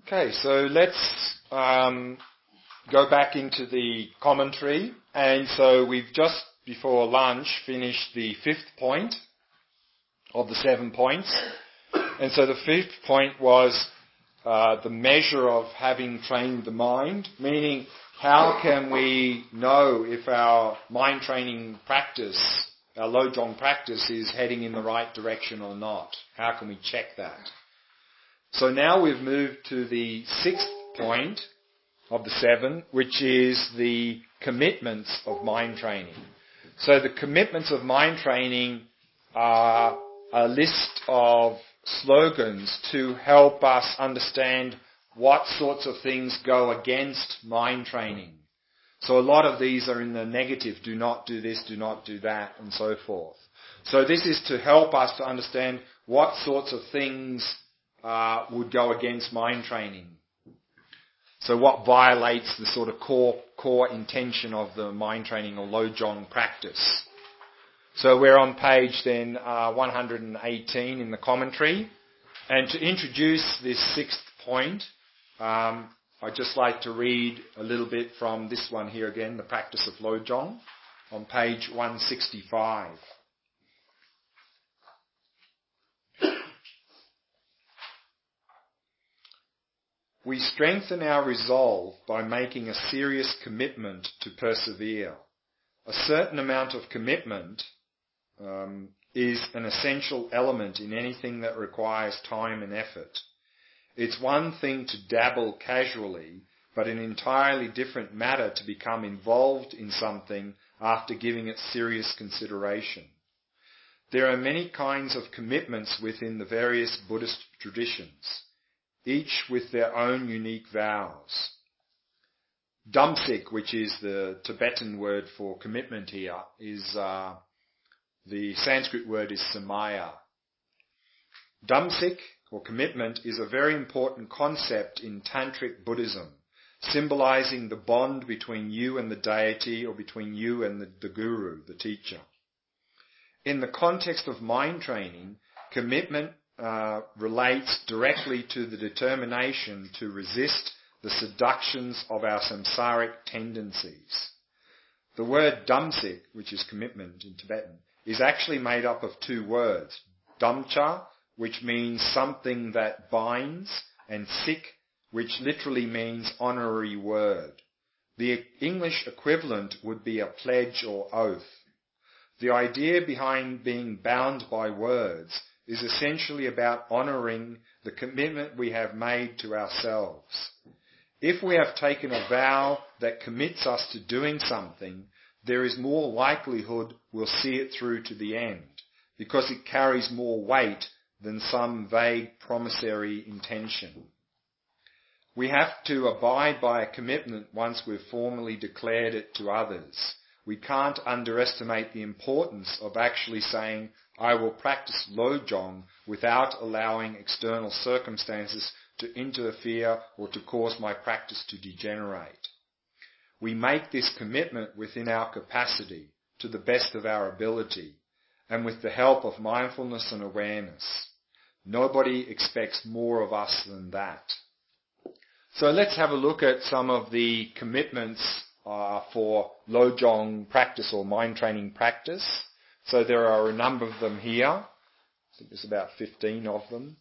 Okay, so let's go back into the commentary. And so we've just before lunch finished the 5th point of the 7 points. And so the 5th point was the measure of having trained the mind, meaning how can we know if our mind training practice, our Lojong practice, is heading in the right direction or not? How can we check that? So now we've moved to the 6th point of the 7, which is the commitments of mind training. So the commitments of mind training are a list of slogans to help us understand what sorts of things go against mind training. So a lot of these are in the negative, do not do this, do not do that, and so forth. So this is to help us to understand what sorts of things would go against mind training. So what violates the sort of core intention of the mind training or Lojong practice. So we're on page then 118 in the commentary. And to introduce this 6th point, I'd just like to read a little bit from this one here again, the practice of Lojong, on page 165. We strengthen our resolve by making a serious commitment to persevere. A certain amount of commitment is an essential element in anything that requires time and effort. It's one thing to dabble casually, but an entirely different matter to become involved in something after giving it serious consideration. There are many kinds of commitments within the various Buddhist traditions, each with their own unique vows. Damsik, which is the Tibetan word for commitment here, is the Sanskrit word is samaya. Damsik, or commitment, is a very important concept in Tantric Buddhism, symbolizing the bond between you and the deity or between you and the guru, the teacher. In the context of mind training, commitment relates directly to the determination to resist the seductions of our samsaric tendencies. The word damsik, which is commitment in Tibetan, is actually made up of 2 words. Damcha, which means something that binds, and sik, which literally means honorary word. The English equivalent would be a pledge or oath. The idea behind being bound by words is essentially about honouring the commitment we have made to ourselves. If we have taken a vow that commits us to doing something, there is more likelihood we'll see it through to the end, because it carries more weight than some vague promissory intention. We have to abide by a commitment once we've formally declared it to others. We can't underestimate the importance of actually saying, I will practice Lojong without allowing external circumstances to interfere or to cause my practice to degenerate. We make this commitment within our capacity, to the best of our ability, and with the help of mindfulness and awareness. Nobody expects more of us than that. So let's have a look at some of the commitments for Lojong practice or mind training practice. So there are a number of them here. I think there's about 15 of them.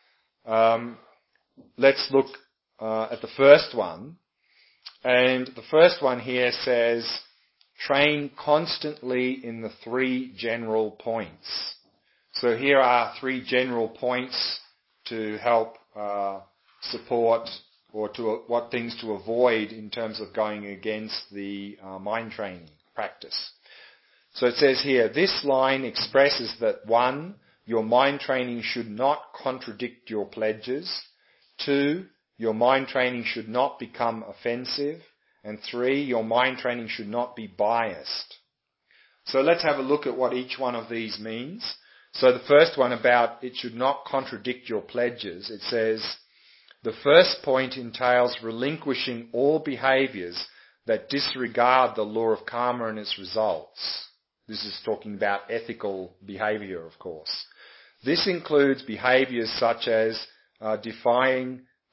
Let's look at the first one. And the first one here says, train constantly in the 3 general points. So here are 3 general points to help support or to what things to avoid in terms of going against the mind training practice. So it says here, this line expresses that 1, your mind training should not contradict your pledges. 2, your mind training should not become offensive. And 3, your mind training should not be biased. So let's have a look at what each one of these means. So the first one about it should not contradict your pledges. It says, the first point entails relinquishing all behaviours that disregard the law of karma and its results. This is talking about ethical behaviour, of course. This includes behaviours such as defying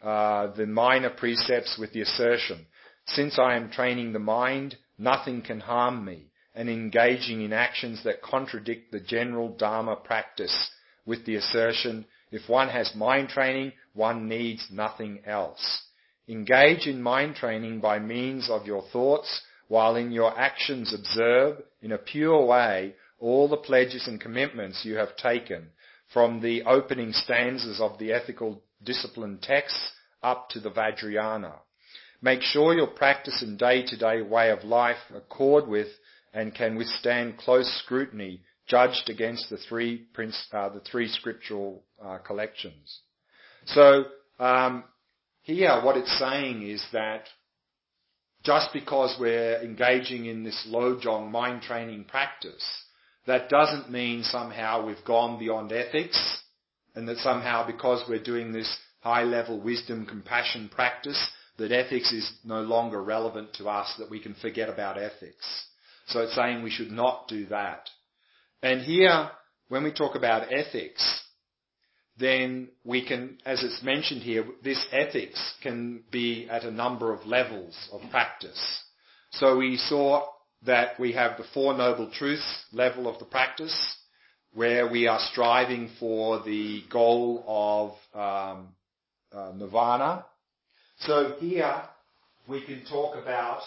the minor precepts with the assertion, since I am training the mind, nothing can harm me, and engaging in actions that contradict the general Dharma practice with the assertion, if one has mind training, one needs nothing else. Engage in mind training by means of your thoughts, while in your actions observe, in a pure way, all the pledges and commitments you have taken, from the opening stanzas of the ethical discipline texts up to the Vajrayana. Make sure your practice and day-to-day way of life accord with and can withstand close scrutiny, judged against the three scriptural collections. So here what it's saying is that just because we're engaging in this Lojong mind training practice, that doesn't mean somehow we've gone beyond ethics, and that somehow because we're doing this high-level wisdom, compassion practice, that ethics is no longer relevant to us, that we can forget about ethics. So it's saying we should not do that. And here, when we talk about ethics, then we can, as it's mentioned here, this ethics can be at a number of levels of practice. So we saw that we have the Four Noble Truths level of the practice, where we are striving for the goal of nirvana. So here we can talk about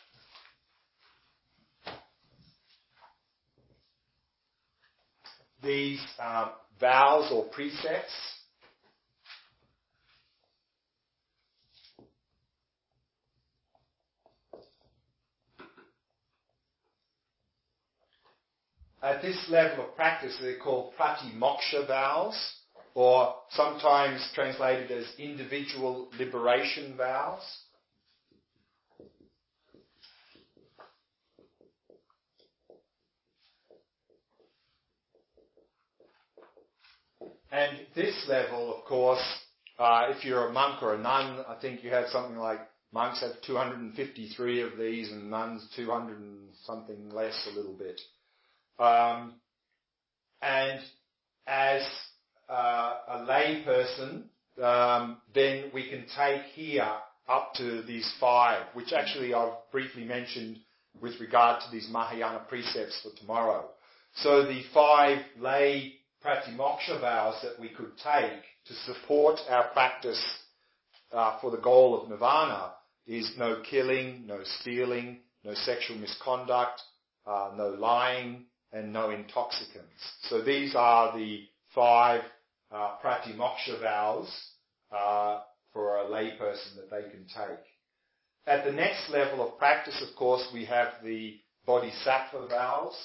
these vows or precepts. At this level of practice, they're called pratimoksha vows, or sometimes translated as individual liberation vows. And this level, of course, if you're a monk or a nun, I think you have something like, monks have 253 of these and nuns 200 and something less a little bit. And as a lay person, then we can take here up to these 5, which actually I've briefly mentioned with regard to these Mahayana precepts for tomorrow. So the 5 lay pratimoksha vows that we could take to support our practice for the goal of nirvana is no killing, no stealing, no sexual misconduct, no lying, and no intoxicants. So these are the 5 pratimoksha vows for a lay person that they can take. At the next level of practice, of course, we have the bodhisattva vows.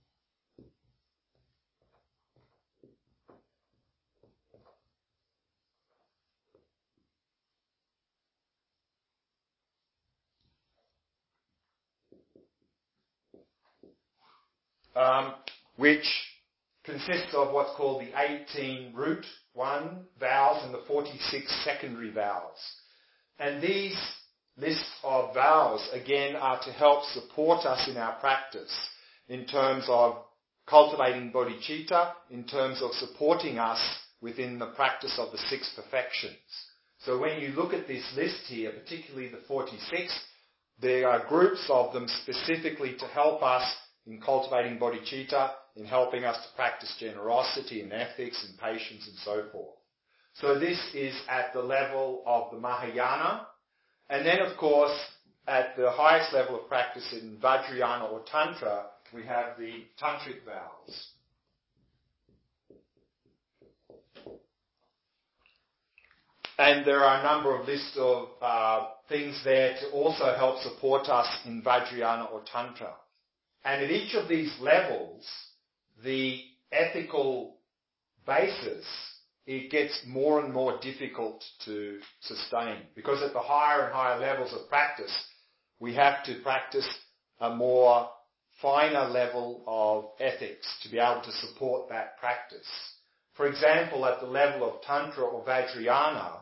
Which consists of what's called the 18 root 1 vows and the 46 secondary vows. And these lists of vows, again, are to help support us in our practice in terms of cultivating bodhicitta, in terms of supporting us within the practice of the 6 perfections. So when you look at this list here, particularly the 46, there are groups of them specifically to help us in cultivating bodhicitta, in helping us to practice generosity and ethics and patience and so forth. So this is at the level of the Mahayana. And then, of course, at the highest level of practice in Vajrayana or Tantra, we have the Tantric vows. And there are a number of lists of things there to also help support us in Vajrayana or Tantra. And at each of these levels, the ethical basis, it gets more and more difficult to sustain. Because at the higher and higher levels of practice, we have to practice a more finer level of ethics to be able to support that practice. For example, at the level of Tantra or Vajrayana,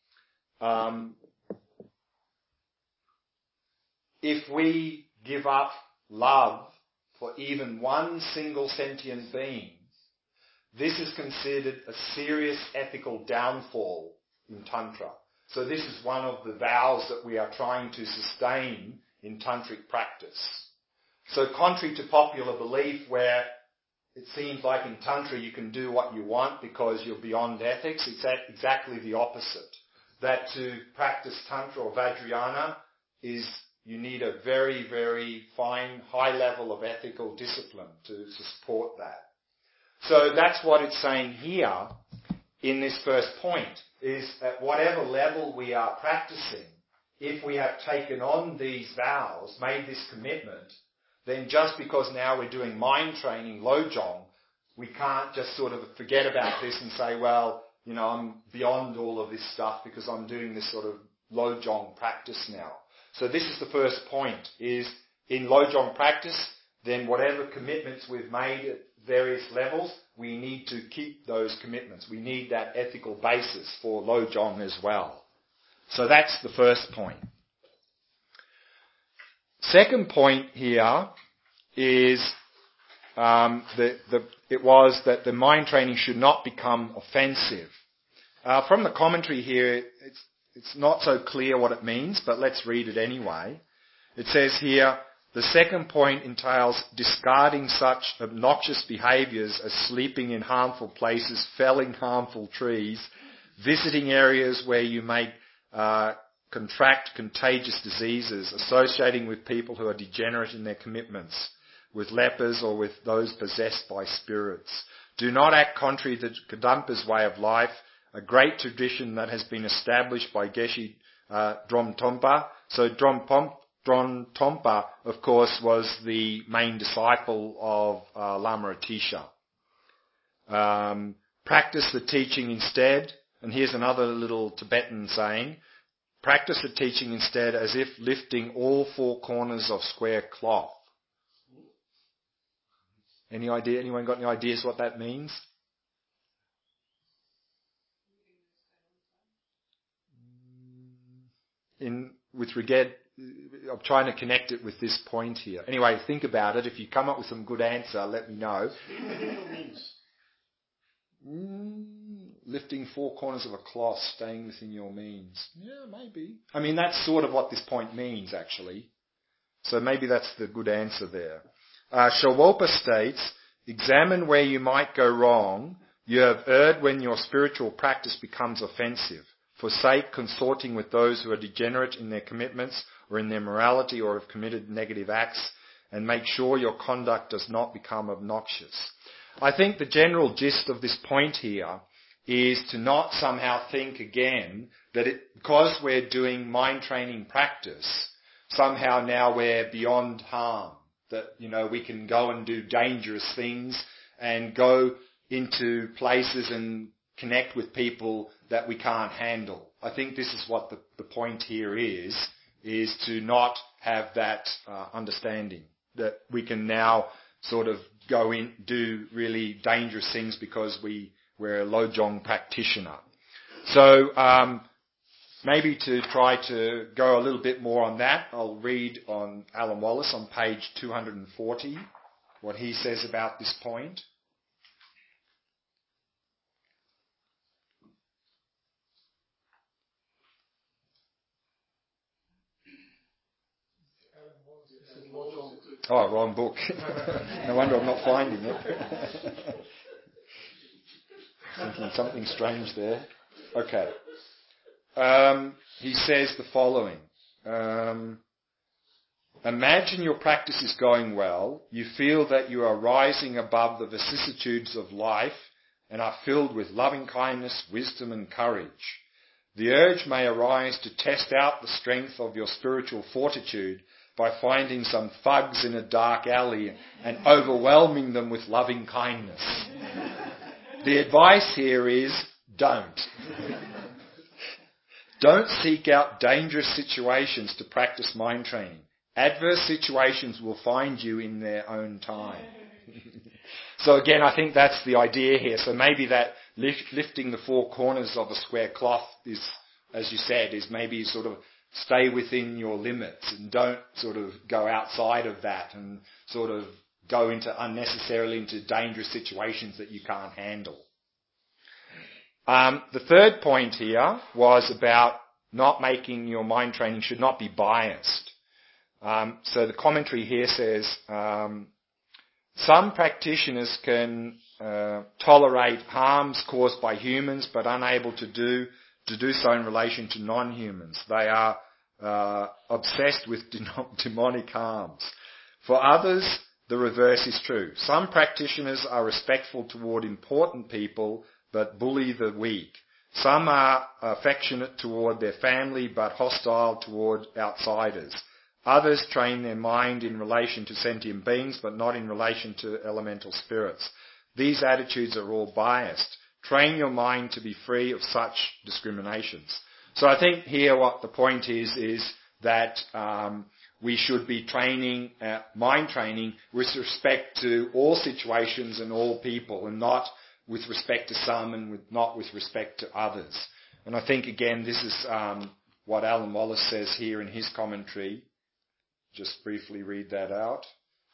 if we give up love for even one single sentient being, this is considered a serious ethical downfall in Tantra. So this is one of the vows that we are trying to sustain in tantric practice. So contrary to popular belief where it seems like in Tantra you can do what you want because you're beyond ethics, it's exactly the opposite. That to practice Tantra or Vajrayana is you need a very, very fine, high level of ethical discipline to support that. So that's what it's saying here in this first point, is at whatever level we are practicing, if we have taken on these vows, made this commitment, then just because now we're doing mind training, Lojong, we can't just sort of forget about this and say, well, you know, I'm beyond all of this stuff because I'm doing this sort of Lojong practice now. So this is the first point, is in Lojong practice, then whatever commitments we've made at various levels, we need to keep those commitments. We need that ethical basis for Lojong as well. So that's the first point. Second point here is it was that the mind training should not become offensive. From the commentary here, it's not so clear what it means, but let's read it anyway. It says here, the second point entails discarding such obnoxious behaviours as sleeping in harmful places, felling harmful trees, visiting areas where you may contract contagious diseases, associating with people who are degenerate in their commitments, with lepers or with those possessed by spirits. Do not act contrary to Kadampa's way of life, a great tradition that has been established by Geshe Dromtonpa. So Dromtonpa, of course, was the main disciple of Lama Atisha. Practice the teaching instead, and here's another little Tibetan saying, practice the teaching instead as if lifting all four corners of square cloth. Any idea? Anyone got any ideas what that means? With regard, I'm trying to connect it with this point here. Anyway, think about it. If you come up with some good answer, let me know. Lifting four corners of a cloth, staying within your means. Yeah, maybe. I mean, that's sort of what this point means, actually. So maybe that's the good answer there. Shawalpa states, examine where you might go wrong. You have erred when your spiritual practice becomes offensive. Forsake consorting with those who are degenerate in their commitments or in their morality or have committed negative acts, and make sure your conduct does not become obnoxious. I think the general gist of this point here is to not somehow think again that because we're doing mind training practice, somehow now we're beyond harm. That, you know, we can go and do dangerous things and go into places and connect with people that we can't handle. I think this is what the point here is to not have that understanding that we can now sort of go in, do really dangerous things because we're a Lojong practitioner. So maybe to try to go a little bit more on that, I'll read on Alan Wallace on page 240 what he says about this point. Oh, wrong book. No wonder I'm not finding it. Thinking something strange there. Okay. He says the following. Imagine your practice is going well. You feel that you are rising above the vicissitudes of life and are filled with loving kindness, wisdom and courage. The urge may arise to test out the strength of your spiritual fortitude by finding some thugs in a dark alley and overwhelming them with loving kindness. The advice here is, don't. Don't seek out dangerous situations to practice mind training. Adverse situations will find you in their own time. So again, I think that's the idea here. So maybe that lifting the four corners of a square cloth is, as you said, is maybe sort of stay within your limits and don't sort of go outside of that and sort of go unnecessarily into dangerous situations that you can't handle. The third point here was about not making your mind training should not be biased. So the commentary here says, some practitioners can tolerate harms caused by humans, but unable to do so in relation to non-humans. They are obsessed with demonic harms. For others, the reverse is true. Some practitioners are respectful toward important people, but bully the weak. Some are affectionate toward their family, but hostile toward outsiders. Others train their mind in relation to sentient beings, but not in relation to elemental spirits. These attitudes are all biased. Train your mind to be free of such discriminations. So I think here what the point is that we should be training, mind training, with respect to all situations and all people, and not with respect to some and not with respect to others. And I think, again, this is what Alan Wallace says here in his commentary. Just briefly read that out.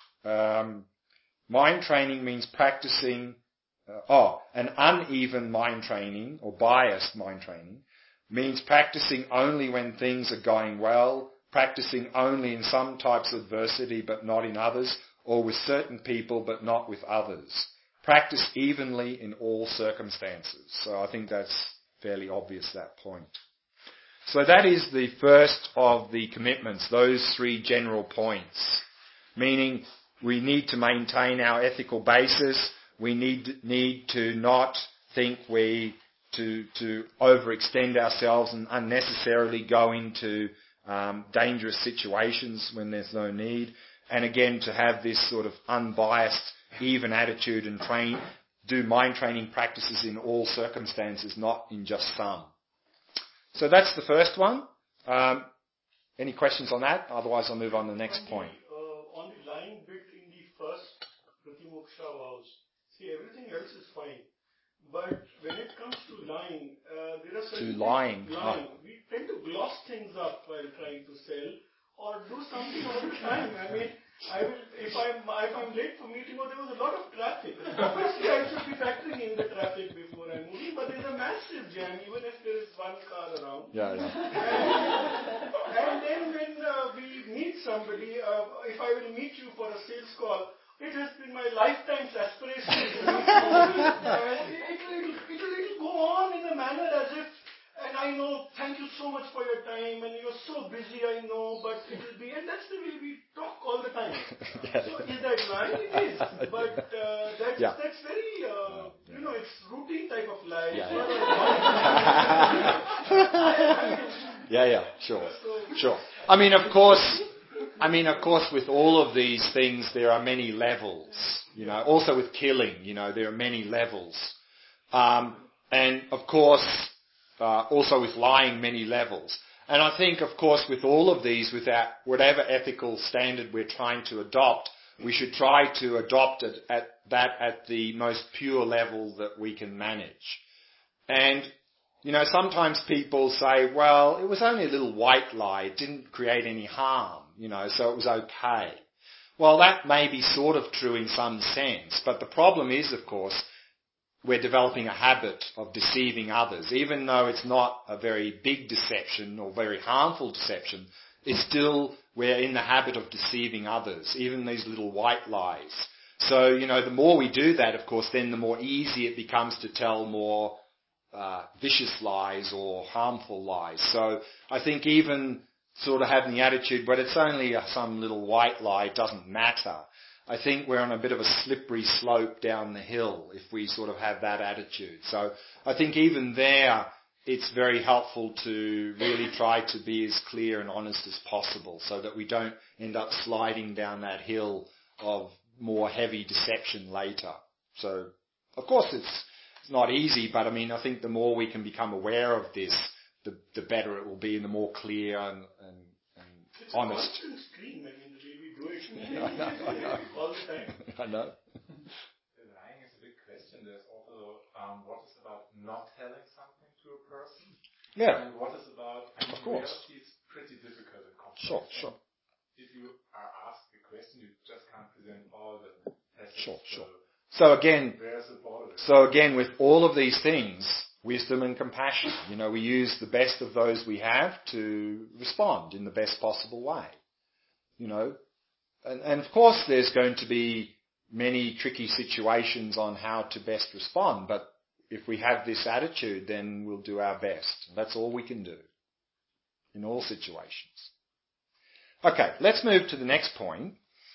Mind training means practicing, an uneven mind training, or biased mind training, means practicing only when things are going well, practicing only in some types of adversity but not in others, or with certain people but not with others. Practice evenly in all circumstances. So I think that's fairly obvious, that point. So that is the first of the commitments, those three general points, meaning we need to maintain our ethical basis. We need to not think to overextend ourselves and unnecessarily go into dangerous situations when there's no need. And again, to have this sort of unbiased, even attitude and do mind training practices in all circumstances, not in just some. So that's the first one. Any questions on that? Otherwise I'll move on to the next point. On the lying bit in the first Pratimoksha vows, see, everything else is fine. But when it comes to lying, there are certain lying. We tend to gloss things up while trying to sell or do something all the time. I mean, if I'm late for meeting, or there was a lot of traffic. Obviously, I should be factoring in the traffic before I'm moving, but there's a massive jam, even if there is one car around. Yeah. And then when we meet somebody, if I will meet you for a sales call, it has been my lifetime's aspiration to meet you. It'll go on in a manner as if, and I know, thank you so much for your time, and you're so busy, I know, but it will be, and that's the way we talk all the time. So is that lying? It is. But that's very, it's routine type of lie. Sure. I mean, of course, with all of these things, there are many levels. Also with killing, there are many levels. And of course, also with lying, many levels. And I think, of course, with all of these, with whatever ethical standard we're trying to adopt, we should try to adopt it at the most pure level that we can manage. And, sometimes people say, well, it was only a little white lie, it didn't create any harm, so it was okay. Well, that may be sort of true in some sense, but the problem is, of course, we're developing a habit of deceiving others. Even though it's not a very big deception or very harmful deception, it's still, we're in the habit of deceiving others, even these little white lies. So, the more we do that, of course, then the more easy it becomes to tell more vicious lies or harmful lies. So I think even sort of having the attitude, but it's only some little white lie, it doesn't matter. I think we're on a bit of a slippery slope down the hill if we sort of have that attitude. So I think even there, it's very helpful to really try to be as clear and honest as possible so that we don't end up sliding down that hill of more heavy deception later. So, of course, it's not easy, but I think the more we can become aware of this, the better it will be and the more clear and it's honest. It's a constant stream, the way we do it all the time. I know. Lying is a big question. There's also what is about not telling something to a person? Yeah. And what is about, of course. Reality is pretty difficult and complex. Sure. If you are asked a question, you just can't present all the tests. Sure. So again, with all of these things, wisdom and compassion. We use the best of those we have to respond in the best possible way. And of course there's going to be many tricky situations on how to best respond, but if we have this attitude, then we'll do our best. That's all we can do in all situations. Okay, let's move to the next point.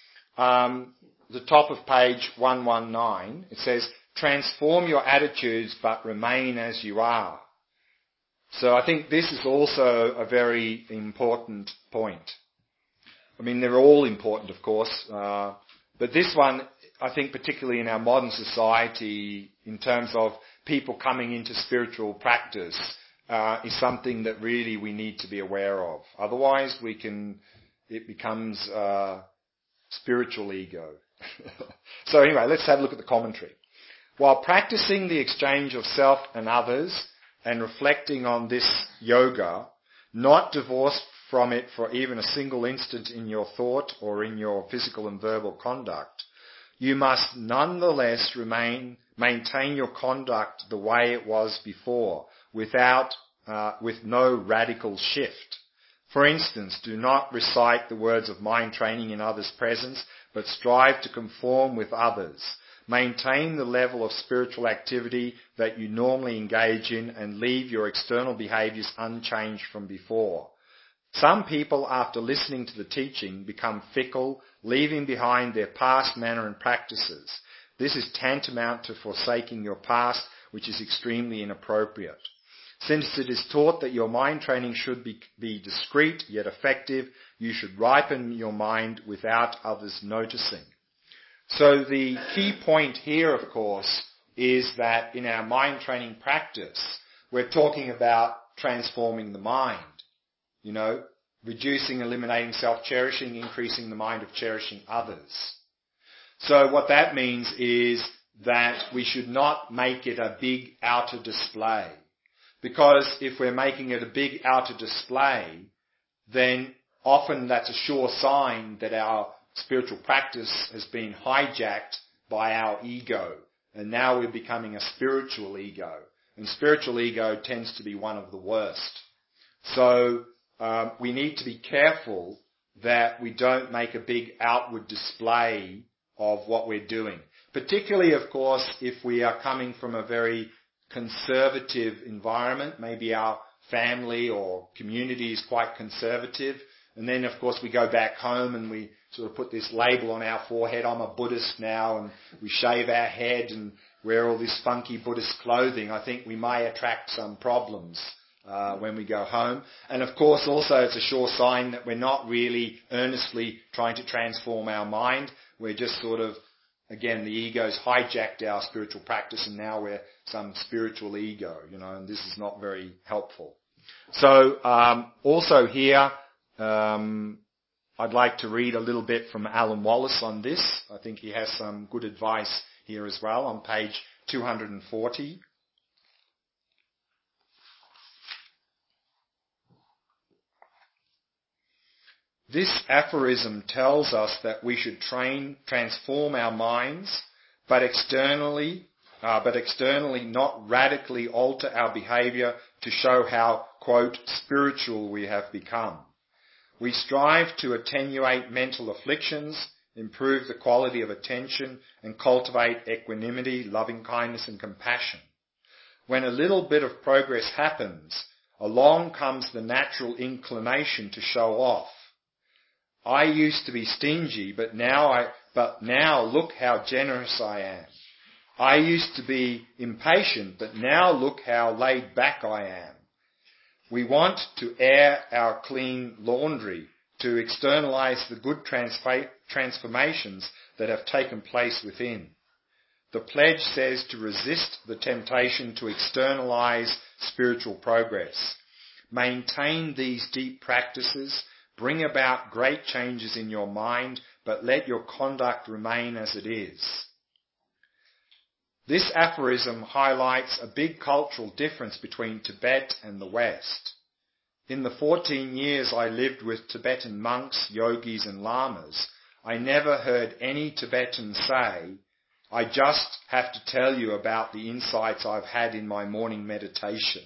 The top of page 119, it says, transform your attitudes but remain as you are. So I think this is also a very important point. I mean, they're all important, of course, but this one, I think particularly in our modern society, in terms of people coming into spiritual practice, is something that really we need to be aware of. Otherwise, it becomes spiritual ego. So anyway, let's have a look at the commentary. While practicing the exchange of self and others and reflecting on this yoga, not divorced from it for even a single instant in your thought or in your physical and verbal conduct, you must nonetheless maintain your conduct the way it was before, with no radical shift. For instance, do not recite the words of mind training in others' presence, but strive to conform with others. Maintain the level of spiritual activity that you normally engage in and leave your external behaviours unchanged from before. Some people, after listening to the teaching, become fickle, leaving behind their past manner and practices. This is tantamount to forsaking your past, which is extremely inappropriate. Since it is taught that your mind training should be discreet yet effective, you should ripen your mind without others noticing. So the key point here, of course, is that in our mind training practice, we're talking about transforming the mind. Reducing, eliminating self-cherishing, increasing the mind of cherishing others. So what that means is that we should not make it a big outer display. Because if we're making it a big outer display, then often that's a sure sign that our spiritual practice has been hijacked by our ego. And now we're becoming a spiritual ego. And spiritual ego tends to be one of the worst. So we need to be careful that we don't make a big outward display of what we're doing. Particularly, of course, if we are coming from a very conservative environment. Maybe our family or community is quite conservative. And then, of course, we go back home and we sort of put this label on our forehead, I'm a Buddhist now, and we shave our head and wear all this funky Buddhist clothing. I think we may attract some problems when we go home. And of course also it's a sure sign that we're not really earnestly trying to transform our mind. We're just sort of, again, the ego's hijacked our spiritual practice and now we're some spiritual ego, and this is not very helpful. So also here, I'd like to read a little bit from Alan Wallace on this. I think he has some good advice here as well on page 240. This aphorism tells us that we should transform our minds, but externally not radically alter our behaviour to show how, quote, spiritual we have become. We strive to attenuate mental afflictions, improve the quality of attention, and cultivate equanimity, loving kindness, and compassion. When a little bit of progress happens, along comes the natural inclination to show off. I used to be stingy, but now look how generous I am. I used to be impatient, but now look how laid back I am. We want to air our clean laundry, to externalize the good transformations that have taken place within. The pledge says to resist the temptation to externalize spiritual progress. Maintain these deep practices. Bring about great changes in your mind, but let your conduct remain as it is. This aphorism highlights a big cultural difference between Tibet and the West. In the 14 years I lived with Tibetan monks, yogis and lamas, I never heard any Tibetan say, I just have to tell you about the insights I've had in my morning meditation.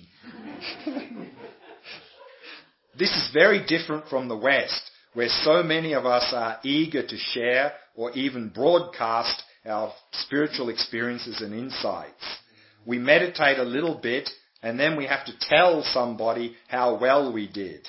This is very different from the West, where so many of us are eager to share or even broadcast our spiritual experiences and insights. We meditate a little bit and then we have to tell somebody how well we did.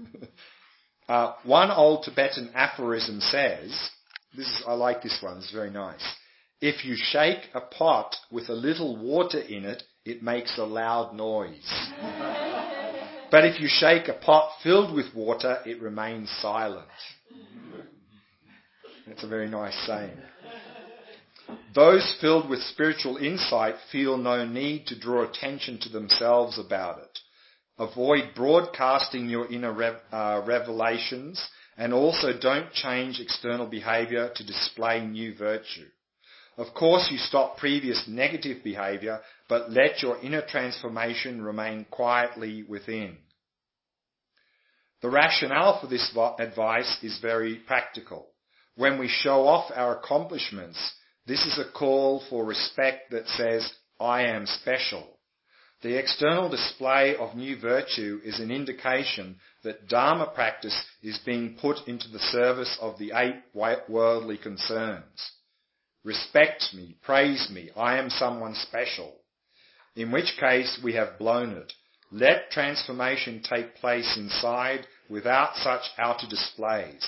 One old Tibetan aphorism says, I like this one, it's very nice. If you shake a pot with a little water in it, it makes a loud noise. But if you shake a pot filled with water, it remains silent. That's a very nice saying. Those filled with spiritual insight feel no need to draw attention to themselves about it. Avoid broadcasting your inner revelations, and also don't change external behaviour to display new virtue. Of course, you stop previous negative behaviour, but let your inner transformation remain quietly within. The rationale for this advice is very practical. When we show off our accomplishments, this is a call for respect that says, I am special. The external display of new virtue is an indication that Dharma practice is being put into the service of the 8 worldly concerns. Respect me, praise me, I am someone special. In which case we have blown it. Let transformation take place inside without such outer displays.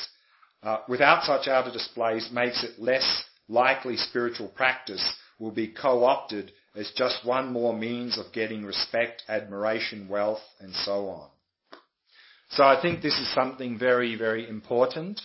Makes it less likely spiritual practice will be co-opted as just one more means of getting respect, admiration, wealth, and so on. So I think this is something very, very important.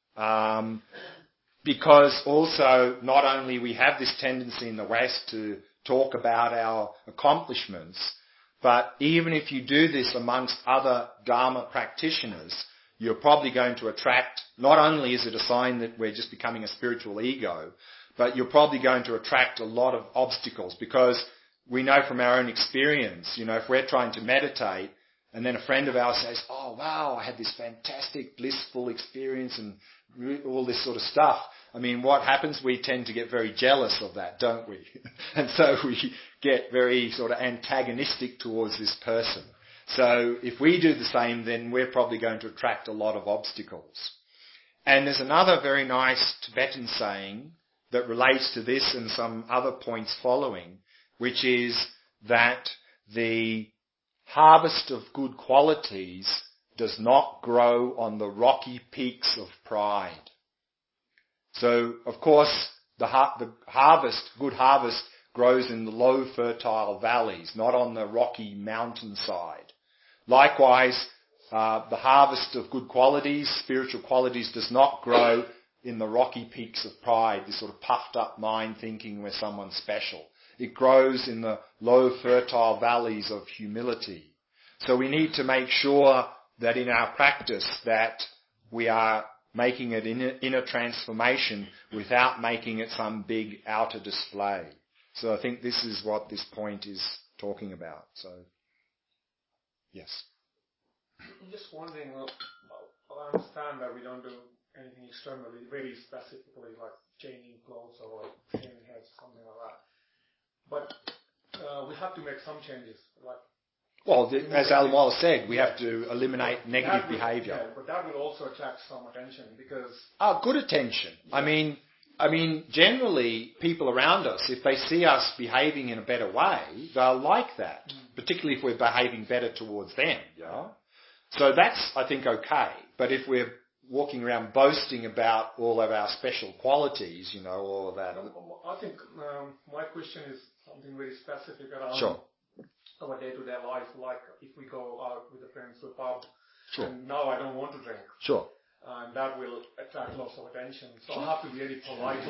Because also not only we have this tendency in the West to talk about our accomplishments, but even if you do this amongst other Dharma practitioners, you're probably going to attract, not only is it a sign that we're just becoming a spiritual ego, but you're probably going to attract a lot of obstacles, because we know from our own experience, if we're trying to meditate and then a friend of ours says, oh wow, I had this fantastic blissful experience and all this sort of stuff. I mean, what happens? We tend to get very jealous of that, don't we? And so we get very sort of antagonistic towards this person. So if we do the same, then we're probably going to attract a lot of obstacles. And there's another very nice Tibetan saying that relates to this and some other points following, which is that the harvest of good qualities does not grow on the rocky peaks of pride. So, of course, the good harvest grows in the low fertile valleys, not on the rocky mountainside. Likewise, the harvest of good qualities, spiritual qualities, does not grow in the rocky peaks of pride, this sort of puffed up mind thinking we're someone special. It grows in the low fertile valleys of humility. So we need to make sure that in our practice that we are making it inner transformation without making it some big outer display. So I think this is what this point is talking about. So, yes. I'm just wondering, I understand that we don't do anything externally, very specifically like changing clothes or shaving heads, something like that. But we have to make some changes, like. Well, as Alan Wallace said, we have to eliminate negative behaviour. Yeah, but that will also attract some attention because. Good attention. Yeah. I mean, generally, people around us, if they see us behaving in a better way, they'll like that. Particularly if we're behaving better towards them. Yeah. So that's, I think, okay. But if we're walking around boasting about all of our special qualities, all of that. I think my question is something very specific around. Sure. Our day-to-day life, like if we go out with the friends to a pub, sure. And now I don't want to drink. Sure. And that will attract lots of attention. So sure. I have to very politely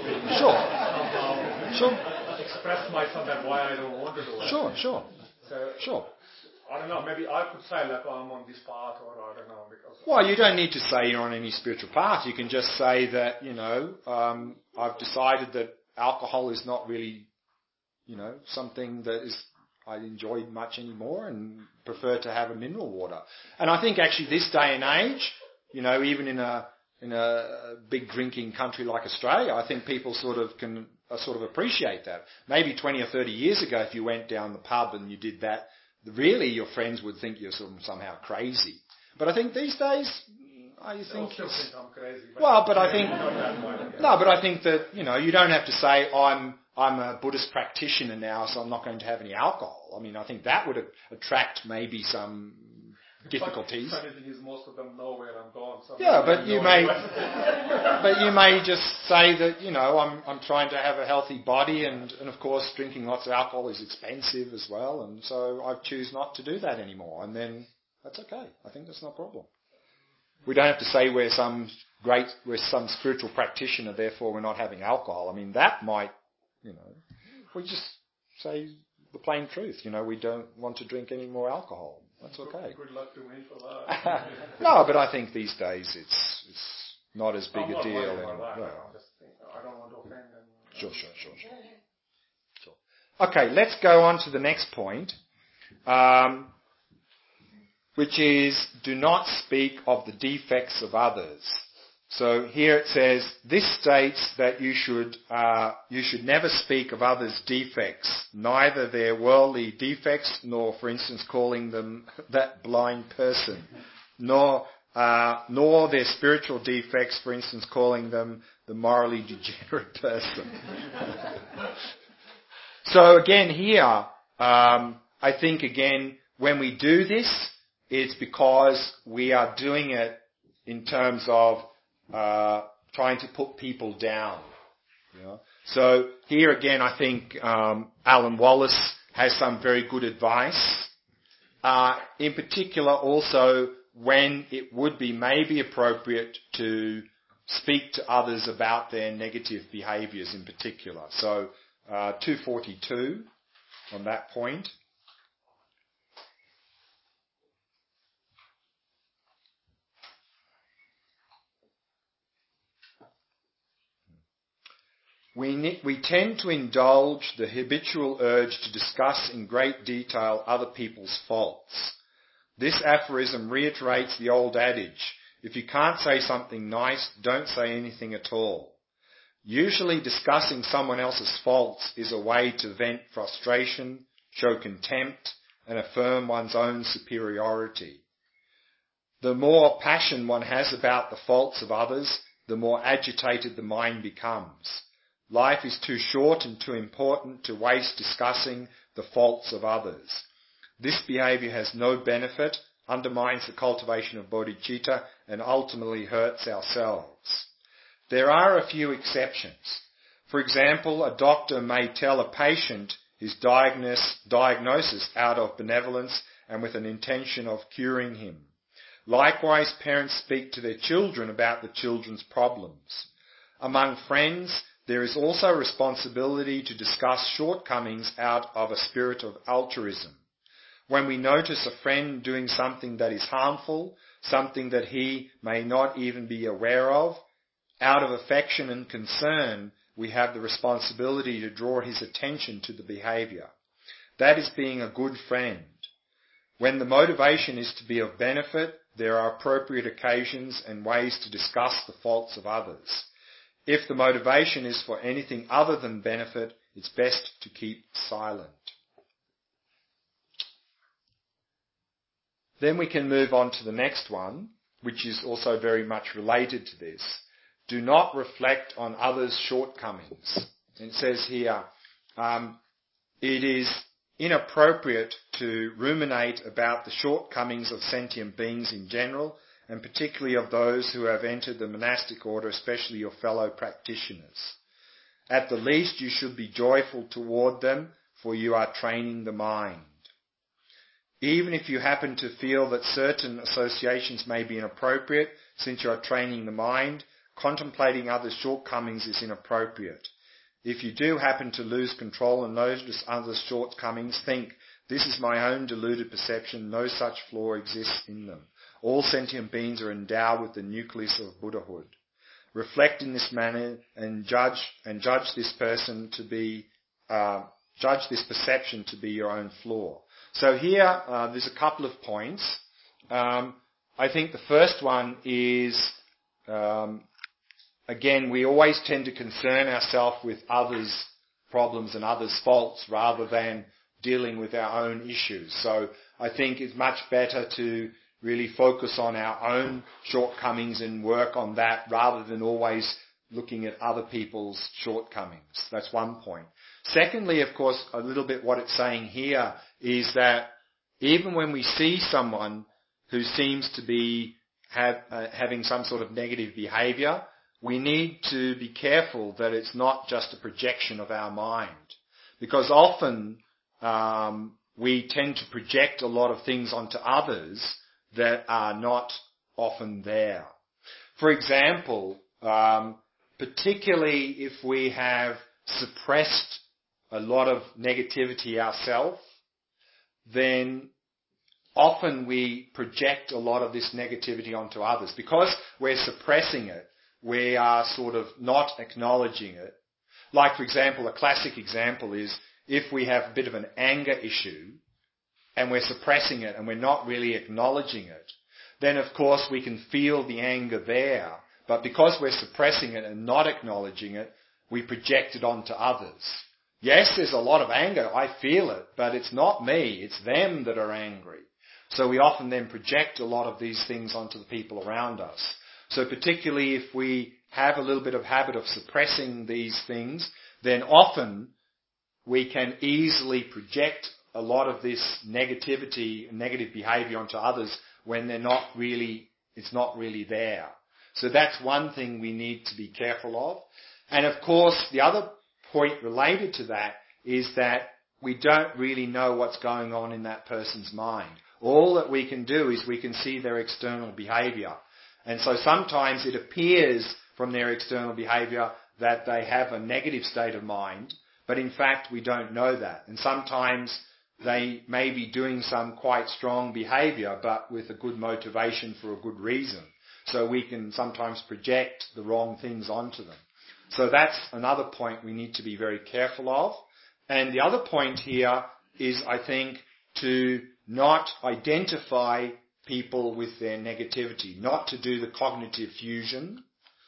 sure. express myself that why I don't want to do it. Sure. So, sure. I don't know, maybe I could say like I'm on this path or I don't know. Well, you don't need to say you're on any spiritual path. You can just say that, I've decided that alcohol is not really, something that is I enjoy much anymore and prefer to have a mineral water. And I think actually this day and age, even in a big drinking country like Australia, I think people sort of can sort of appreciate that. Maybe 20 or 30 years ago, if you went down the pub and you did that, really your friends would think you're somehow crazy. But I think these days, I think still think I'm crazy. But I think but I think that you don't have to say I'm a Buddhist practitioner now, so I'm not going to have any alcohol. I mean, I think that would attract maybe some difficulties. Funny thing is, most of them know where I'm going. So but you may just say that I'm trying to have a healthy body, and of course drinking lots of alcohol is expensive as well, and so I choose not to do that anymore, and then that's okay. I think that's no problem. We don't have to say we're some spiritual practitioner, therefore we're not having alcohol. I mean, that might, we just say the plain truth. We don't want to drink any more alcohol. That's okay. Good luck to me for that. No, but I think these days it's not as big a deal anymore. I don't want to offend them. Sure. Okay, let's go on to the next point. Which is, do not speak of the defects of others. So here it says, this states that you should never speak of others' defects, neither their worldly defects, nor, for instance, calling them that blind person, nor their spiritual defects, for instance, calling them the morally degenerate person. So again here, I think again, when we do this, it's because we are doing it in terms of trying to put people down. So here again, I think Alan Wallace has some very good advice. In particular, also when it would be maybe appropriate to speak to others about their negative behaviours in particular. So 242 on that point. We tend to indulge the habitual urge to discuss in great detail other people's faults. This aphorism reiterates the old adage, if you can't say something nice, don't say anything at all. Usually discussing someone else's faults is a way to vent frustration, show contempt, and affirm one's own superiority. The more passion one has about the faults of others, the more agitated the mind becomes. Life is too short and too important to waste discussing the faults of others. This behaviour has no benefit, undermines the cultivation of bodhicitta, and ultimately hurts ourselves. There are a few exceptions. For example, a doctor may tell a patient his diagnosis out of benevolence and with an intention of curing him. Likewise, parents speak to their children about the children's problems. Among friends, there is also responsibility to discuss shortcomings out of a spirit of altruism. When we notice a friend doing something that is harmful, something that he may not even be aware of, out of affection and concern, we have the responsibility to draw his attention to the behaviour. That is being a good friend. When the motivation is to be of benefit, there are appropriate occasions and ways to discuss the faults of others. If the motivation is for anything other than benefit, it's best to keep silent. Then we can move on to the next one, which is also very much related to this. Do not reflect on others' shortcomings. And it says here, it is inappropriate to ruminate about the shortcomings of sentient beings in general, and particularly of those who have entered the monastic order, especially your fellow practitioners. At the least, you should be joyful toward them, for you are training the mind. Even if you happen to feel that certain associations may be inappropriate, since you are training the mind, contemplating others' shortcomings is inappropriate. If you do happen to lose control and notice others' shortcomings, think, this is my own deluded perception, no such flaw exists in them. All sentient beings are endowed with the nucleus of Buddhahood. Reflect in this manner and judge this perception to be your own flaw. So here, there's a couple of points. I think the first one is again, we always tend to concern ourselves with others' problems and others' faults rather than dealing with our own issues. So I think it's much better to really focus on our own shortcomings and work on that rather than always looking at other people's shortcomings. That's one point. Secondly, of course, a little bit what it's saying here is that even when we see someone who seems to be having some sort of negative behaviour, we need to be careful that it's not just a projection of our mind. Because often we tend to project a lot of things onto others that are not often there. For example, particularly if we have suppressed a lot of negativity ourselves, then often we project a lot of this negativity onto others. Because we're suppressing it, we are sort of not acknowledging it. Like, for example, a classic example is if we have a bit of an anger issue and we're suppressing it and we're not really acknowledging it, then of course we can feel the anger there. But because we're suppressing it and not acknowledging it, we project it onto others. Yes, there's a lot of anger, I feel it, but it's not me, it's them that are angry. So we often then project a lot of these things onto the people around us. So particularly if we have a little bit of habit of suppressing these things, then often we can easily project a lot of this negativity, negative behaviour onto others when it's not really there. So that's one thing we need to be careful of. And of course, the other point related to that is that we don't really know what's going on in that person's mind. All that we can do is we can see their external behaviour. And so sometimes it appears from their external behaviour that they have a negative state of mind, but in fact we don't know that. And sometimes they may be doing some quite strong behaviour, but with a good motivation for a good reason. So we can sometimes project the wrong things onto them. So that's another point we need to be very careful of. And the other point here is, I think, to not identify people with their negativity, not to do the cognitive fusion.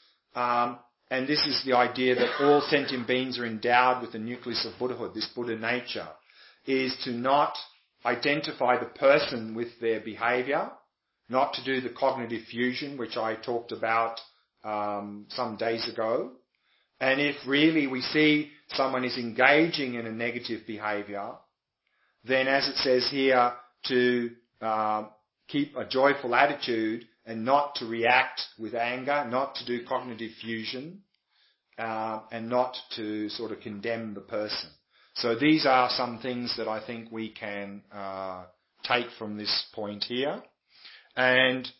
And this is the idea that all sentient beings are endowed with the nucleus of Buddhahood, this Buddha nature, is to not identify the person with their behaviour, not to do the cognitive fusion, which I talked about some days ago. And if really we see someone is engaging in a negative behaviour, then as it says here, to keep a joyful attitude and not to react with anger, not to do cognitive fusion, and not to sort of condemn the person. So these are some things that I think we can take from this point here. And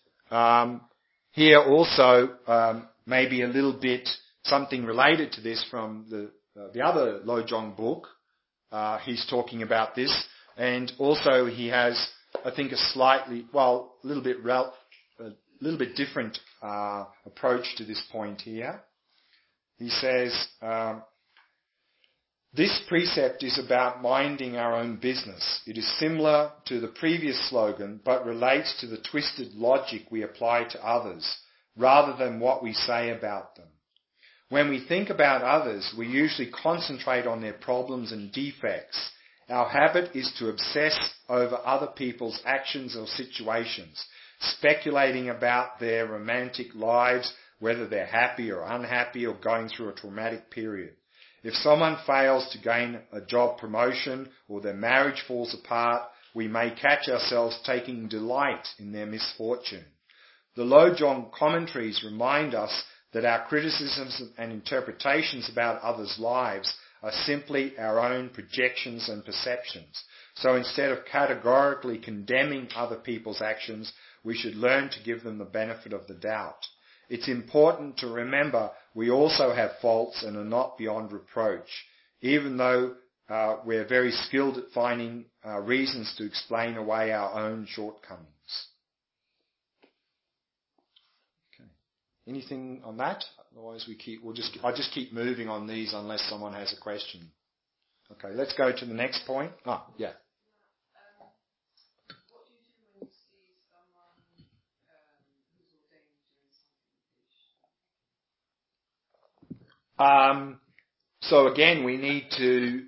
here also maybe a little bit something related to this from the other Lojong book. He's talking about this, and also he has, I think, a little bit different approach to this point here. He says, this precept is about minding our own business. It is similar to the previous slogan, but relates to the twisted logic we apply to others, rather than what we say about them. When we think about others, we usually concentrate on their problems and defects. Our habit is to obsess over other people's actions or situations, speculating about their romantic lives, whether they're happy or unhappy or going through a traumatic period. If someone fails to gain a job promotion or their marriage falls apart, we may catch ourselves taking delight in their misfortune. The Lojong commentaries remind us that our criticisms and interpretations about others' lives are simply our own projections and perceptions. So instead of categorically condemning other people's actions, we should learn to give them the benefit of the doubt. It's important to remember we also have faults and are not beyond reproach, even though we're very skilled at finding reasons to explain away our own shortcomings. Okay. Anything on that? Otherwise I'll just keep moving on these unless someone has a question. Okay, let's go to the next point. Yeah. What do you do when you see someone who's ordained doing something fish? So again, we need to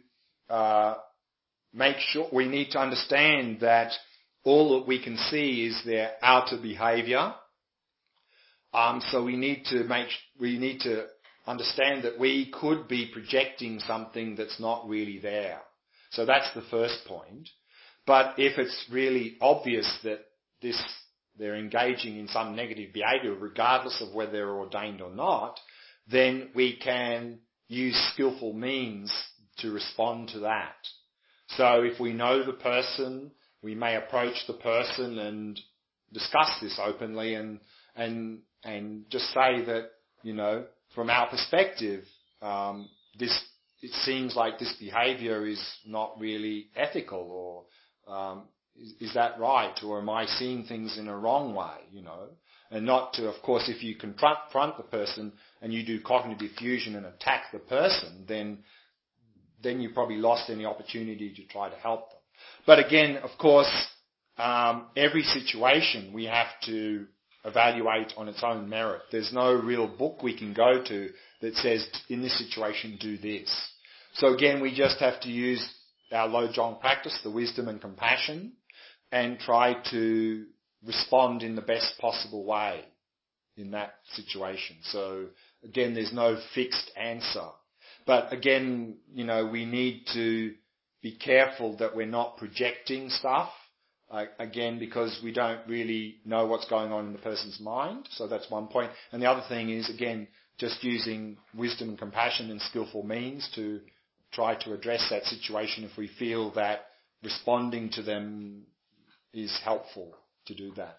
we need to understand that all that we can see is their outer behaviour. So we need to understand that we could be projecting something that's not really there. So that's the first point. But if it's really obvious that they're engaging in some negative behaviour, regardless of whether they're ordained or not, then we can use skillful means to respond to that. So if we know the person, we may approach the person and discuss this openly and just say that, from our perspective, it seems like this behaviour is not really ethical, or is that right, or am I seeing things in a wrong way, And not to, of course, if you confront the person and you do cognitive fusion and attack the person, then you probably lost any opportunity to try to help them. But again, of course, every situation we have to evaluate on its own merit. There's no real book we can go to that says, in this situation, do this. So again, we just have to use our Lojong practice, the wisdom and compassion, and try to respond in the best possible way in that situation. So again, there's no fixed answer. But again, we need to be careful that we're not projecting stuff, again, because we don't really know what's going on in the person's mind. So that's one point. And the other thing is, again, just using wisdom and compassion and skillful means to try to address that situation if we feel that responding to them is helpful to do that.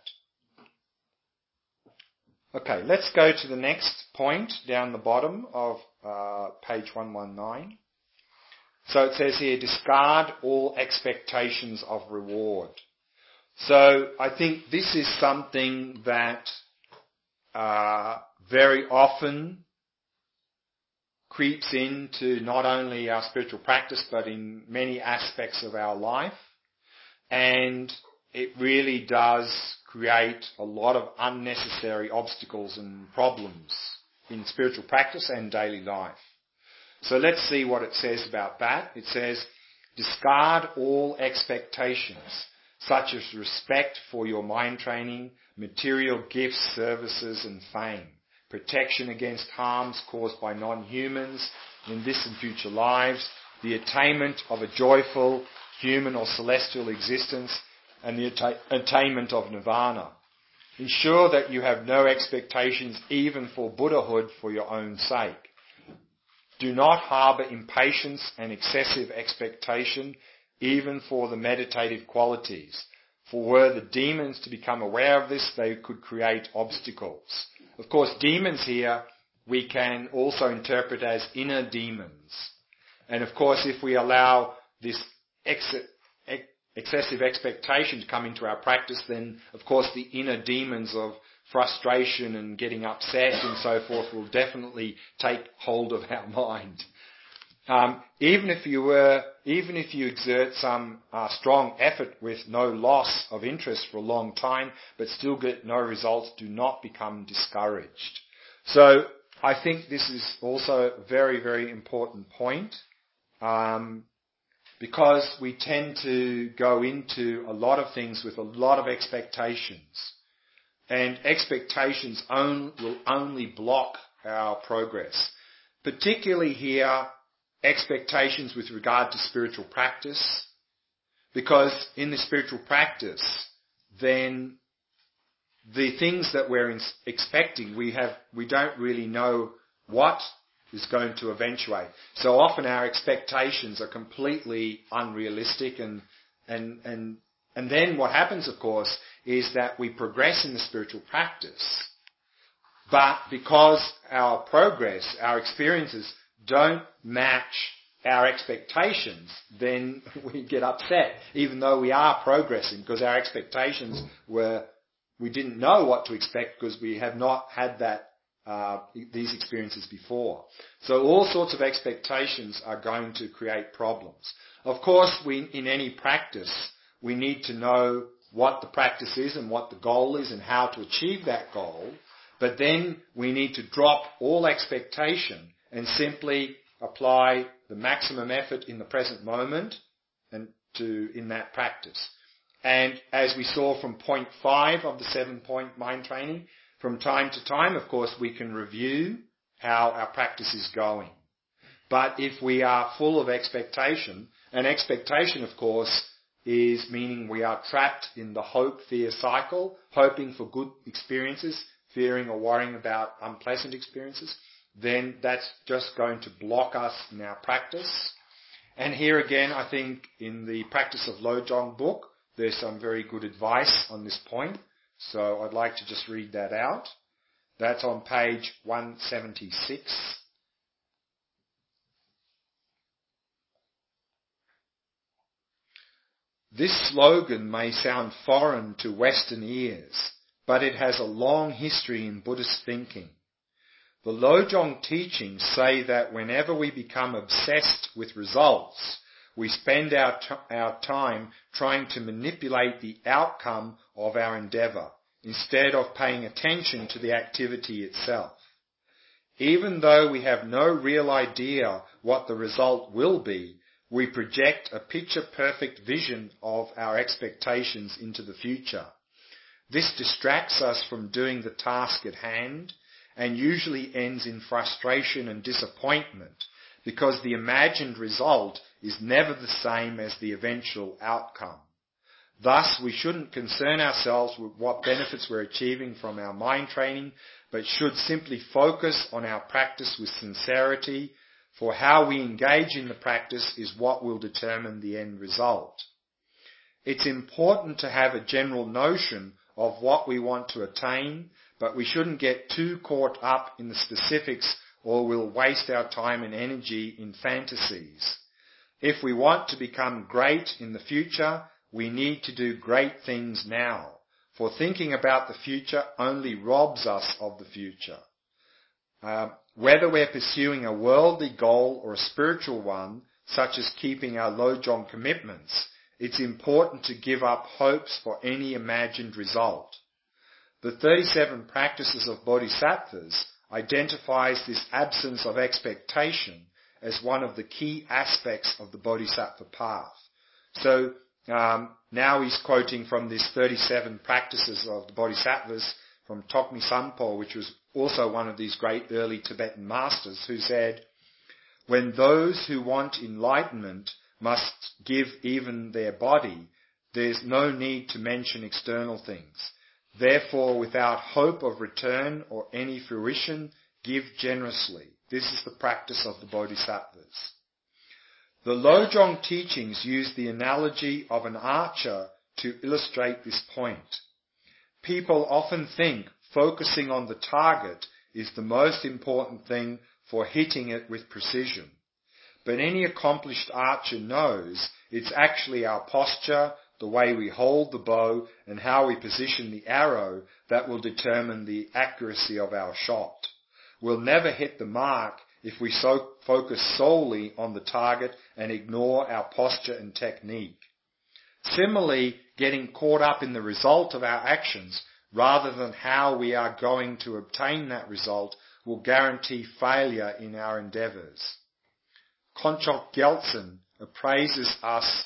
Okay, let's go to the next point down the bottom of page 119. So it says here, discard all expectations of reward. So I think this is something that very often creeps into not only our spiritual practice but in many aspects of our life, and it really does create a lot of unnecessary obstacles and problems in spiritual practice and daily life. So let's see what it says about that. It says, discard all expectations, such as respect for your mind training, material gifts, services and fame, protection against harms caused by non-humans in this and future lives, the attainment of a joyful human or celestial existence, and the attainment of nirvana. Ensure that you have no expectations even for Buddhahood for your own sake. Do not harbour impatience and excessive expectation even for the meditative qualities. For were the demons to become aware of this, they could create obstacles. Of course, demons here we can also interpret as inner demons. And of course, if we allow this excessive expectation to come into our practice, then of course the inner demons of frustration and getting upset and so forth will definitely take hold of our mind. Even if you exert some strong effort with no loss of interest for a long time, but still get no results, do not become discouraged. So I think this is also a very, very important point, because we tend to go into a lot of things with a lot of expectations. And expectations will only block our progress. Particularly here, expectations with regard to spiritual practice. Because in the spiritual practice, then the things that we're expecting, we don't really know what is going to eventuate. So often our expectations are completely unrealistic, and then what happens, of course, is that we progress in the spiritual practice. But because our progress, our experiences don't match our expectations, then we get upset, even though we are progressing, because our expectations we didn't know what to expect because we have not had these experiences before. So all sorts of expectations are going to create problems. Of course, in any practice, we need to know what the practice is and what the goal is and how to achieve that goal. But then we need to drop all expectation and simply apply the maximum effort in the present moment and in that practice. And as we saw from point 5 of the 7-point mind training, from time to time, of course, we can review how our practice is going. But if we are full of expectation, and expectation, of course, is meaning we are trapped in the hope-fear cycle, hoping for good experiences, fearing or worrying about unpleasant experiences, then that's just going to block us in our practice. And here again, I think in the Practice of Lojong book, there's some very good advice on this point. So I'd like to just read that out. That's on page 176. This slogan may sound foreign to Western ears, but it has a long history in Buddhist thinking. The Lojong teachings say that whenever we become obsessed with results, we spend our time trying to manipulate the outcome of our endeavour, instead of paying attention to the activity itself. Even though we have no real idea what the result will be, we project a picture-perfect vision of our expectations into the future. This distracts us from doing the task at hand and usually ends in frustration and disappointment because the imagined result is never the same as the eventual outcome. Thus, we shouldn't concern ourselves with what benefits we're achieving from our mind training, but should simply focus on our practice with sincerity, for how we engage in the practice is what will determine the end result. It's important to have a general notion of what we want to attain, but we shouldn't get too caught up in the specifics or we'll waste our time and energy in fantasies. If we want to become great in the future, we need to do great things now, for thinking about the future only robs us of the future. Whether we're pursuing a worldly goal or a spiritual one, such as keeping our Lojong commitments, it's important to give up hopes for any imagined result. The 37 practices of Bodhisattvas identifies this absence of expectation as one of the key aspects of the Bodhisattva path. So now he's quoting from this 37 practices of the Bodhisattvas from Tokmi Sampo, which was also one of these great early Tibetan masters, who said, "When those who want enlightenment must give even their body, there's no need to mention external things. Therefore, without hope of return or any fruition, give generously." This is the practice of the Bodhisattvas. The Lojong teachings use the analogy of an archer to illustrate this point. People often think focusing on the target is the most important thing for hitting it with precision. But any accomplished archer knows it's actually our posture, the way we hold the bow, and how we position the arrow that will determine the accuracy of our shot. We'll never hit the mark if we focus solely on the target and ignore our posture and technique. Similarly, getting caught up in the result of our actions rather than how we are going to obtain that result will guarantee failure in our endeavours. Konchok Gyaltsen appraises us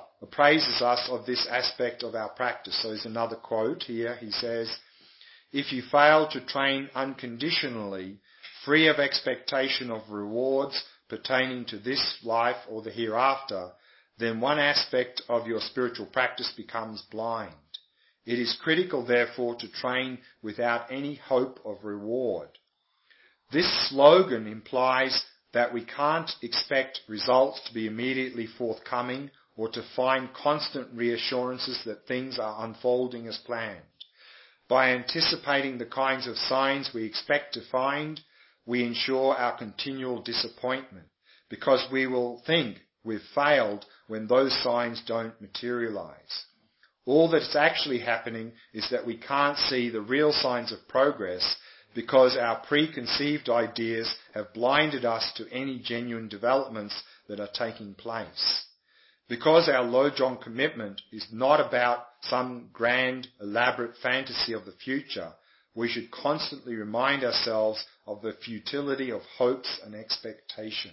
of this aspect of our practice. So there's another quote here. He says, "If you fail to train unconditionally, free of expectation of rewards pertaining to this life or the hereafter, then one aspect of your spiritual practice becomes blind. It is critical, therefore, to train without any hope of reward." This slogan implies that we can't expect results to be immediately forthcoming or to find constant reassurances that things are unfolding as planned. By anticipating the kinds of signs we expect to find, we ensure our continual disappointment, because we will think we've failed when those signs don't materialize. All that's actually happening is that we can't see the real signs of progress because our preconceived ideas have blinded us to any genuine developments that are taking place. Because our Lojong commitment is not about some grand, elaborate fantasy of the future, we should constantly remind ourselves of the futility of hopes and expectations.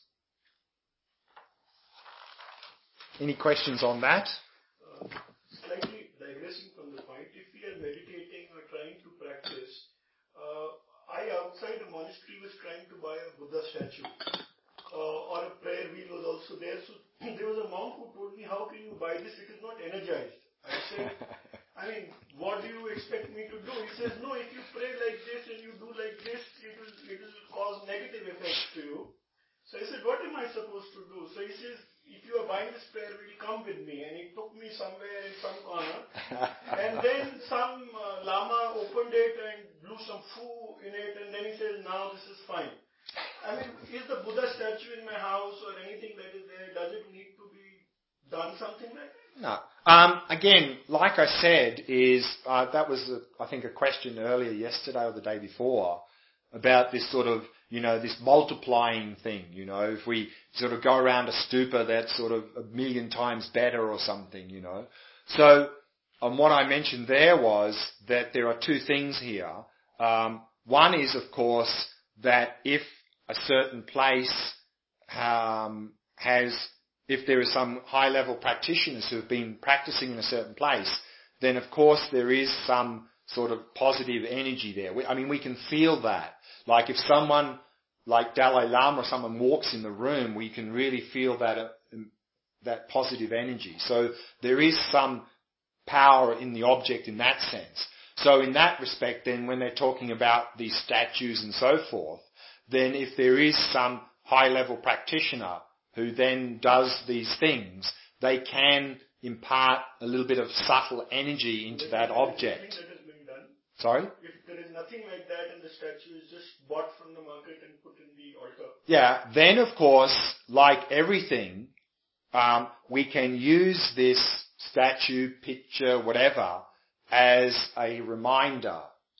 Any questions on that? Slightly digressing from the point, if we are meditating or trying to practice, I outside a monastery was trying to buy a Buddha statue or a prayer wheel was also there. So there was a monk who told me, how can you buy this? It is not energized. I said, what do you expect me to do? He says, no, if you pray like this and you do like this, it will cause negative effects to you. So I said, what am I supposed to do? So he says, if you are buying this prayer wheel, come with me. And he took me somewhere in some corner. And then some Lama opened it and blew some foo in it. And then he says, now this is fine. Is the Buddha statue in my house or anything that is there, does it need to be done something like that? No. Again, like I said, that was, I think, a question earlier yesterday or the day before about this sort of, this multiplying thing. If we sort of go around a stupa, that's sort of 1,000,000 times better or something, So, what I mentioned there was that there are two things here. One is, of course, that if a certain place if there is some high-level practitioners who have been practicing in a certain place, then of course there is some sort of positive energy there. We can feel that. Like if someone like Dalai Lama or someone walks in the room, we can really feel that positive energy. So there is some power in the object in that sense. So in that respect, then when they're talking about these statues and so forth, then if there is some high-level practitioner who then does these things, they can impart a little bit of subtle energy into that object. That has been done. Sorry? If there is nothing like that and the statue is just bought from the market and put in the altar. Yeah, then of course, like everything, we can use this statue, picture, whatever, as a reminder.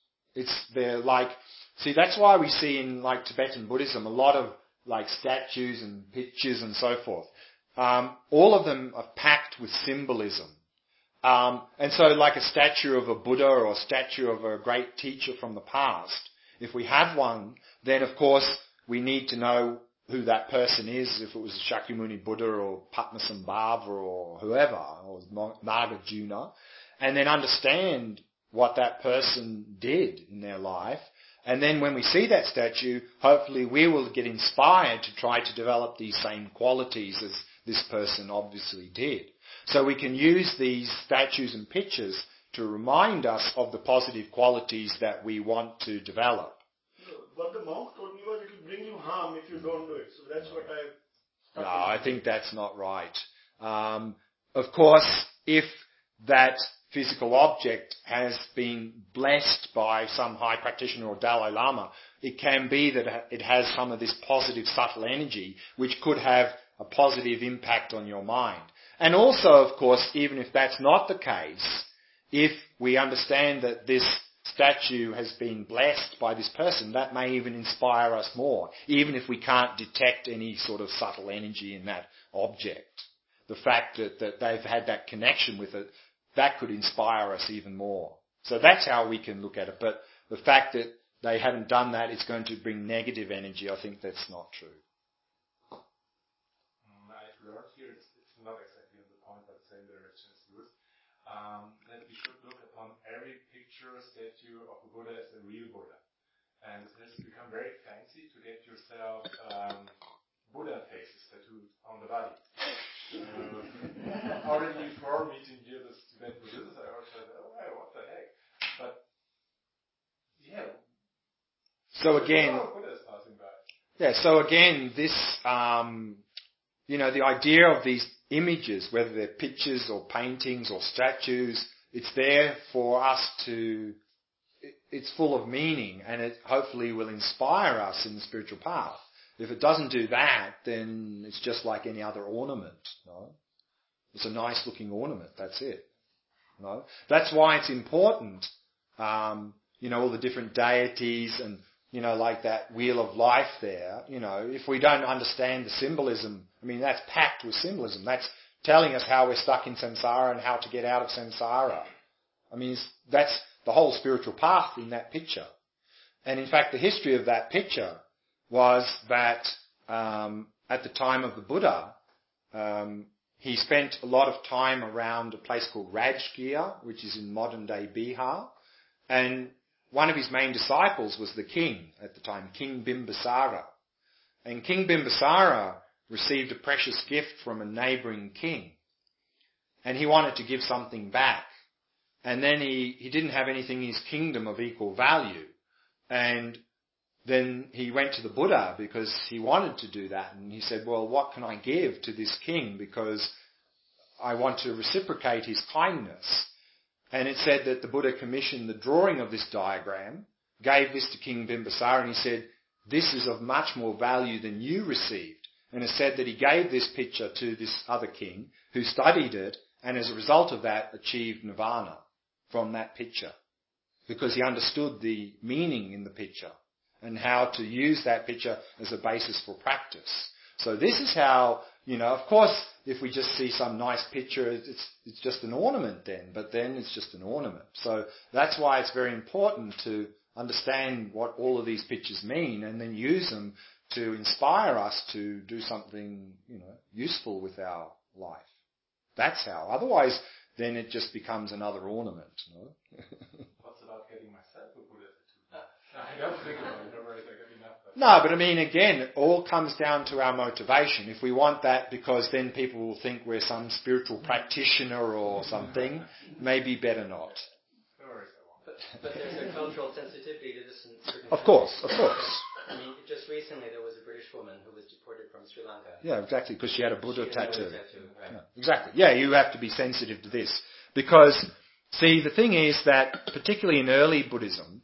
That's why we see in Tibetan Buddhism a lot of statues and pictures and so forth. All of them are packed with symbolism. And so like a statue of a Buddha or a statue of a great teacher from the past, if we have one, then of course we need to know who that person is, if it was Shakyamuni Buddha or Padmasambhava or whoever, or Nagarjuna, and then understand what that person did in their life. And then when we see that statue, hopefully we will get inspired to try to develop these same qualities as this person obviously did. So we can use these statues and pictures to remind us of the positive qualities that we want to develop. What the monk told me was it will bring you harm if you don't do it. So that's what No, I think that's not right. Of course, if that physical object has been blessed by some high practitioner or Dalai Lama, it can be that it has some of this positive subtle energy which could have a positive impact on your mind. And also, of course, even if that's not the case, if we understand that this statue has been blessed by this person, that may even inspire us more, even if we can't detect any sort of subtle energy in that object. The fact that they've had that connection with it, that could inspire us even more. So that's how we can look at it. But the fact that they haven't done that, it's going to bring negative energy, I think that's not true. I've learned here, it's not exactly the point, but the same direction as yours, that we should look upon every picture, statue of a Buddha as a real Buddha. And it has become very fancy to get yourself Buddha faces tattooed on the body. Already before meeting here this Tibetan Buddhist, I always said, oh, hey, what the heck? But, yeah. So again, so again, this, the idea of these images, whether they're pictures or paintings or statues, it's there for us it's full of meaning, and it hopefully will inspire us in the spiritual path. If it doesn't do that, then it's just like any other ornament. No? It's a nice looking ornament, that's it. No? That's why it's important, all the different deities and, like that wheel of life there, if we don't understand the symbolism, that's packed with symbolism. That's telling us how we're stuck in samsara and how to get out of samsara. the whole spiritual path in that picture. And in fact, the history of that picture was that at the time of the Buddha, he spent a lot of time around a place called Rajgir, which is in modern-day Bihar. And one of his main disciples was the king at the time, King Bimbisara. And King Bimbisara received a precious gift from a neighbouring king. And he wanted to give something back. And then he didn't have anything in his kingdom of equal value. And then he went to the Buddha because he wanted to do that. And he said, well, what can I give to this king? Because I want to reciprocate his kindness. And it said that the Buddha commissioned the drawing of this diagram, gave this to King Bimbisara, and he said, this is of much more value than you received. And it said that he gave this picture to this other king who studied it, and as a result of that achieved nirvana from that picture. Because he understood the meaning in the picture and how to use that picture as a basis for practice. So this is how, of course, if we just see some nice picture, it's just an ornament then, but then it's just an ornament. So that's why it's very important to understand what all of these pictures mean and then use them to inspire us to do something, useful with our life. That's how. Otherwise, then it just becomes another ornament. What's about getting myself a Buddha tattoo? I don't think about it. I get enough. No, but I mean, again, it all comes down to our motivation. If we want that because then people will think we're some spiritual practitioner or something, maybe better not. No worries, I won't. But there's a cultural sensitivity to this in certain Of course. I mean, just recently there was a British woman who was deported from Sri Lanka. Yeah, exactly, because she had a Buddha tattoo. Right. Yeah, exactly. Yeah, you have to be sensitive to this. Because, see, the thing is that, particularly in early Buddhism,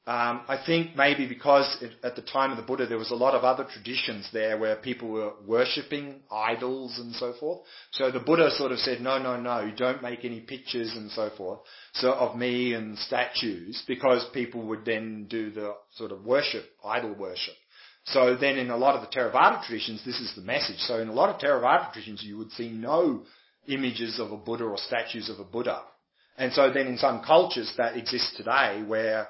I think maybe because at the time of the Buddha there was a lot of other traditions there where people were worshipping idols and so forth. So the Buddha sort of said, no, you don't make any pictures and so forth, so of me and statues, because people would then do the sort of worship, idol worship. So then in a lot of the Theravada traditions, this is the message. So in a lot of Theravada traditions you would see no images of a Buddha or statues of a Buddha. And so then in some cultures that exists today where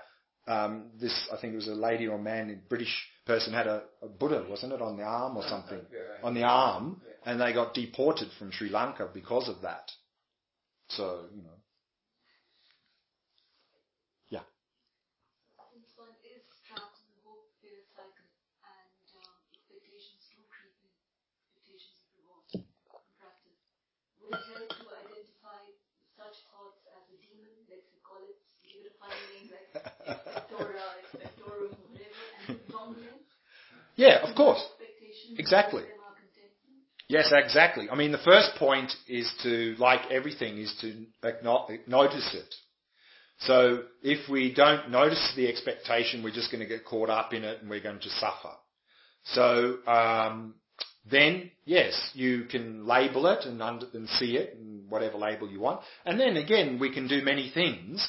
I think it was a lady or a man, a British person had a Buddha, wasn't it, on the arm or something? On the arm, and they got deported from Sri Lanka because of that. So, yeah. Since one is trapped in the whole fear cycle and expectations do creep in, expectations of reward in practice, would it help to identify such thoughts as a demon, let's call it, give it a funny name like expectora, expectorum, whatever, and tonglen? Yeah, of course. Exactly. Yes, exactly. I mean, the first point is to, like everything, is to notice it. So if we don't notice the expectation, we're just going to get caught up in it and we're going to suffer. So then, yes, you can label it and see it, and whatever label you want. And then again, we can do many things.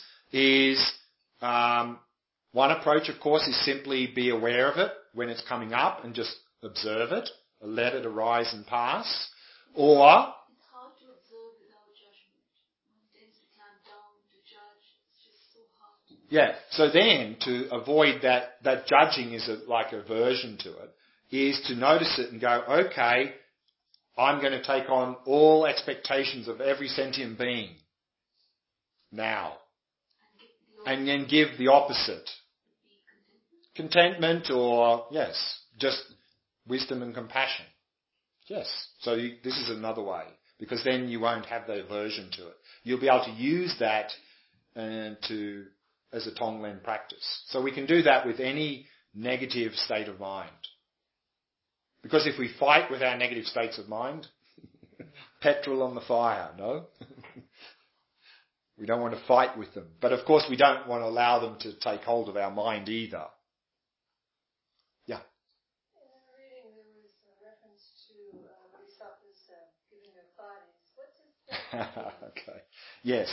One approach, of course, is simply be aware of it when it's coming up and just observe it, let it arise and pass. Or it's hard to observe without judgment. One tends to clamp down to judge. It's just so hard. yeah, so then to avoid that judging is like aversion to it, is to notice it and go, okay, I'm going to take on all expectations of every sentient being now. And then give the opposite. Contentment or, yes, just as and compassion. Yes. So this is another way, because then you won't have the aversion to it. You'll be able to use that as a Tonglen practice. So we can do that with any negative state of mind. Because if we fight with our negative states of mind, petrol on the fire, no? We don't want to fight with them. But of course we don't want to allow them to take hold of our mind either. Yeah. In our reading there was a reference to Bodhisattva's giving their bodies. What's his Okay. Yes.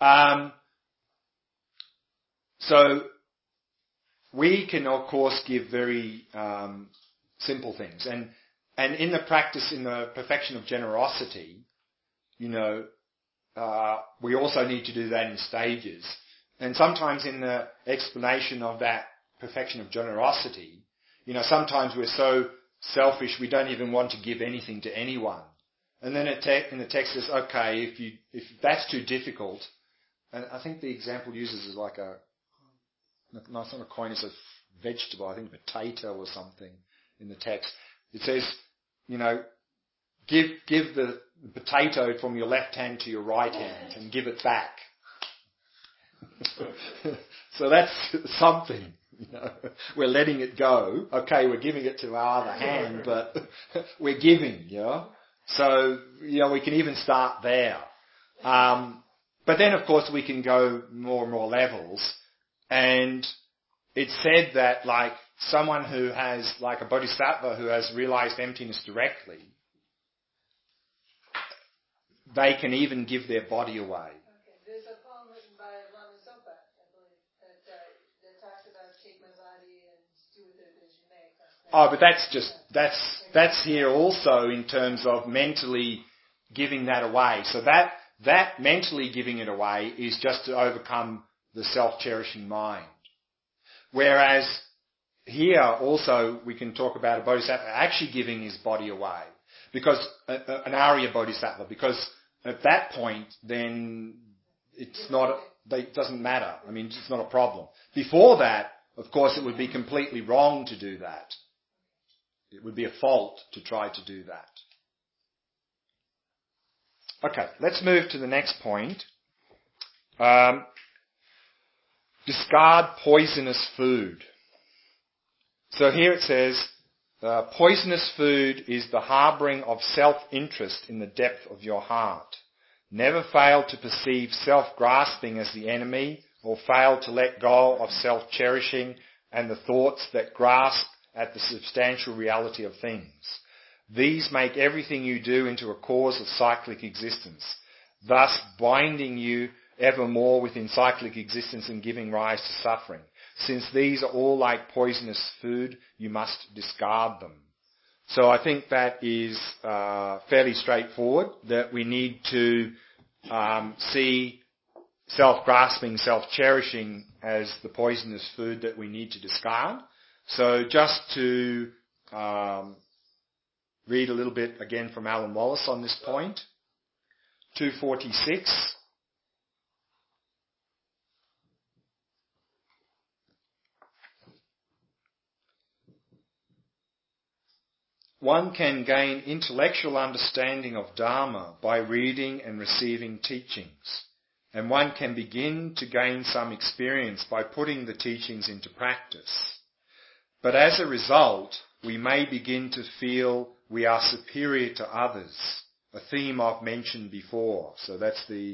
So we can of course give very simple things. And in the practice, in the perfection of generosity, we also need to do that in stages. And sometimes in the explanation of that perfection of generosity, sometimes we're so selfish we don't even want to give anything to anyone. And then in the text says, okay, if that's too difficult, and I think the example uses is like no, it's not a coin, it's a vegetable, I think a potato or something in the text. It says, give the potato from your left hand to your right hand and give it back. So that's something, We're letting it go. Okay, we're giving it to our other hand, but we're giving, So, we can even start there. But then, of course, we can go more and more levels. And it's said that, like, someone who has, like a bodhisattva who has realized emptiness directly, they can even give their body away. Okay, there's a poem written by Lama Zopa, I believe, that talks about take my body and do with it as you may. Oh, but that's here also in terms of mentally giving that away. So that mentally giving it away is just to overcome the self-cherishing mind. Whereas here also we can talk about a bodhisattva actually giving his body away. Because an Arya bodhisattva, because at that point then it doesn't matter. I mean, it's not a problem. Before that, of course, it would be completely wrong to do that. It would be a fault to try to do that. Okay, let's move to the next point. Discard poisonous food. So here it says, poisonous food is the harbouring of self-interest in the depth of your heart. Never fail to perceive self-grasping as the enemy, or fail to let go of self-cherishing and the thoughts that grasp at the substantial reality of things. These make everything you do into a cause of cyclic existence, thus binding you ever more within cyclic existence and giving rise to suffering. Since these are all like poisonous food, you must discard them. So I think that is fairly straightforward, that we need to see self-grasping, self-cherishing as the poisonous food that we need to discard. So just to read a little bit again from Alan Wallace on this point. 246. One can gain intellectual understanding of Dharma by reading and receiving teachings, and one can begin to gain some experience by putting the teachings into practice. But as a result, we may begin to feel we are superior to others, a theme I've mentioned before. So that's the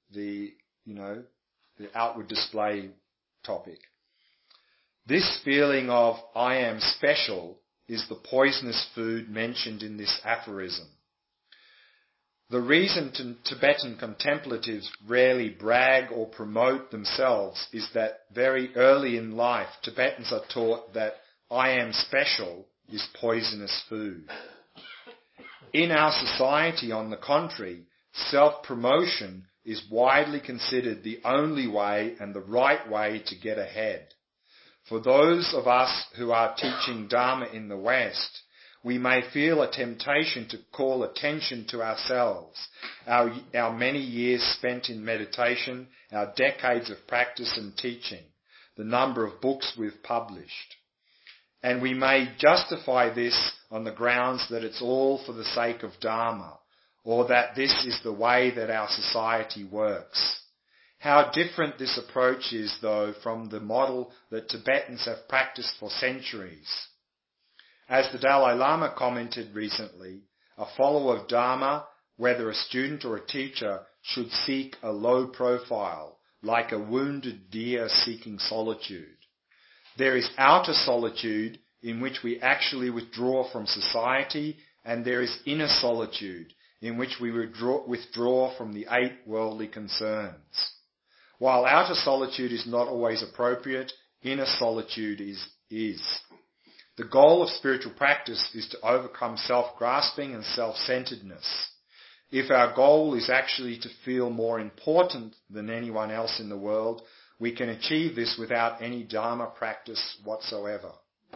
outward display topic. This feeling of I am special is the poisonous food mentioned in this aphorism. The reason Tibetan contemplatives rarely brag or promote themselves is that very early in life, Tibetans are taught that I am special is poisonous food. In our society, on the contrary, self-promotion is widely considered the only way and the right way to get ahead. For those of us who are teaching Dharma in the West, we may feel a temptation to call attention to ourselves, our many years spent in meditation, our decades of practice and teaching, the number of books we've published. And we may justify this on the grounds that it's all for the sake of Dharma, or that this is the way that our society works. How different this approach is, though, from the model that Tibetans have practiced for centuries. As the Dalai Lama commented recently, a follower of Dharma, whether a student or a teacher, should seek a low profile, like a wounded deer seeking solitude. There is outer solitude, in which we actually withdraw from society, and there is inner solitude, in which we withdraw from the 8 worldly concerns. While outer solitude is not always appropriate, inner solitude is. The goal of spiritual practice is to overcome self-grasping and self-centeredness. If our goal is actually to feel more important than anyone else in the world, we can achieve this without any Dharma practice whatsoever.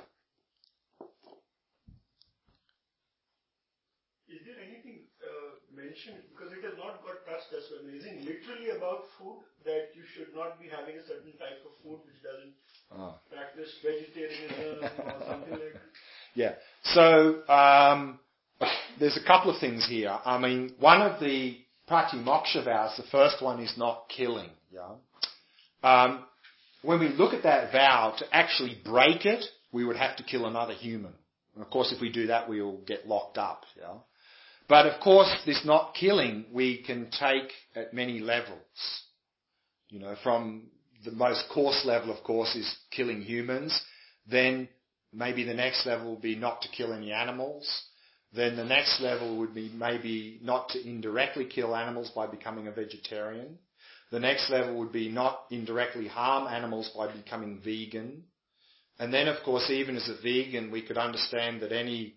Is there anything mentioned, because it has not got touched as well, amazing, literally about food, that you should not be having a certain type of food which doesn't practice vegetarianism or something like that? Yeah. So there's a couple of things here. I mean, one of the Pratimoksha vows, the first one is not killing. Yeah. When we look at that vow, to actually break it, we would have to kill another human. And of course, if we do that, we will get locked up. Yeah. But of course, this not killing we can take at many levels. You know, from the most coarse level, of course, is killing humans. Then maybe the next level will be not to kill any animals. Then the next level would be maybe not to indirectly kill animals by becoming a vegetarian. The next level would be not indirectly harm animals by becoming vegan. And then, of course, even as a vegan, we could understand that any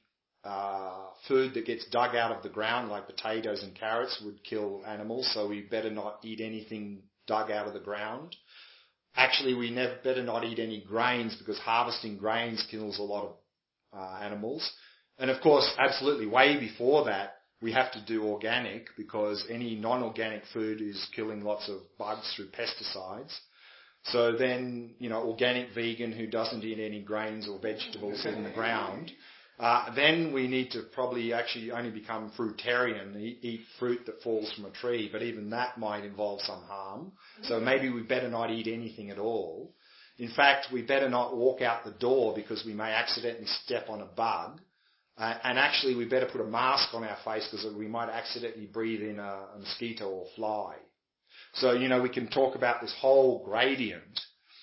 food that gets dug out of the ground, like potatoes and carrots, would kill animals, so we better not eat anything dug out of the ground. Actually, we better not eat any grains, because harvesting grains kills a lot of animals. And of course, absolutely, way before that, we have to do organic, because any non-organic food is killing lots of bugs through pesticides. So then, you know, organic vegan who doesn't eat any grains or vegetables in the ground. Then we need to probably actually only become fruitarian, eat fruit that falls from a tree, but even that might involve some harm. So maybe we better not eat anything at all. In fact, we better not walk out the door, because we may accidentally step on a bug. And actually we better put a mask on our face, because we might accidentally breathe in a mosquito or fly. So, you know, we can talk about this whole gradient.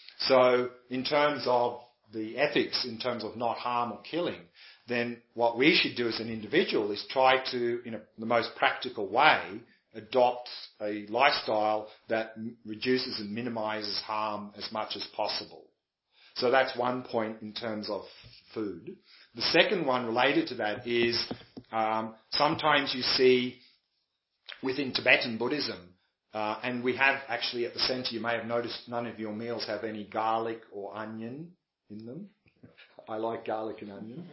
So in terms of the ethics, in terms of not harm or killing, then what we should do as an individual is try to, in the most practical way, adopt a lifestyle that reduces and minimizes harm as much as possible. So that's one point in terms of food. The second one related to that is sometimes you see within Tibetan Buddhism, and we have actually at the centre, you may have noticed none of your meals have any garlic or onion in them. I like garlic and onion.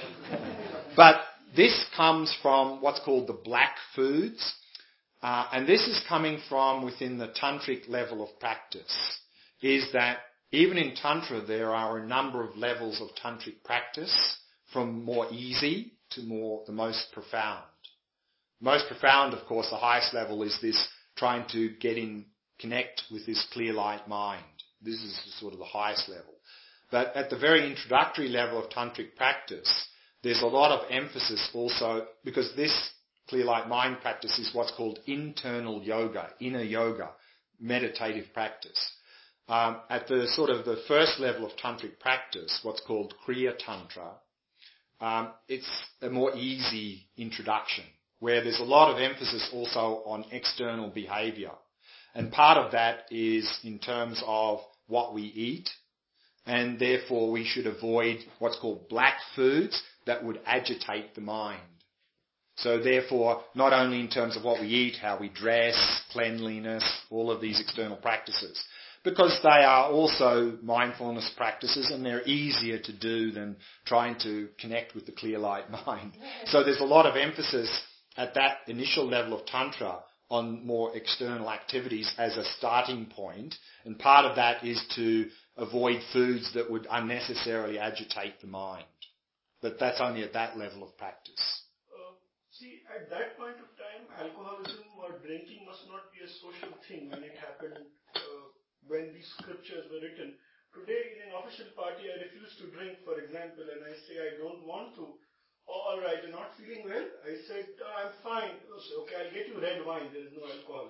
But this comes from what's called the black foods. And this is coming from within the tantric level of practice. Is that even in Tantra there are a number of levels of tantric practice, from more easy to the most profound. Most profound, of course, the highest level is this trying to connect with this clear light mind. This is sort of the highest level. But at the very introductory level of tantric practice, there's a lot of emphasis also, because this clear light mind practice is what's called internal yoga, inner yoga, meditative practice. At the sort of the first level of tantric practice, what's called Kriya Tantra, it's a more easy introduction, where there's a lot of emphasis also on external behavior. And part of that is in terms of what we eat, and therefore we should avoid what's called black foods that would agitate the mind. So therefore, not only in terms of what we eat, how we dress, cleanliness, all of these external practices, because they are also mindfulness practices and they're easier to do than trying to connect with the clear light mind. So there's a lot of emphasis at that initial level of Tantra on more external activities as a starting point, and part of that is to avoid foods that would unnecessarily agitate the mind. But that's only at that level of practice. See, at that point of time, alcoholism or drinking must not be a social thing when it happened, when these scriptures were written. Today, in an official party, I refuse to drink, for example, and I say I don't want to. All right, you're not feeling well? I said, I'm fine. Okay, I'll get you red wine. There is no alcohol.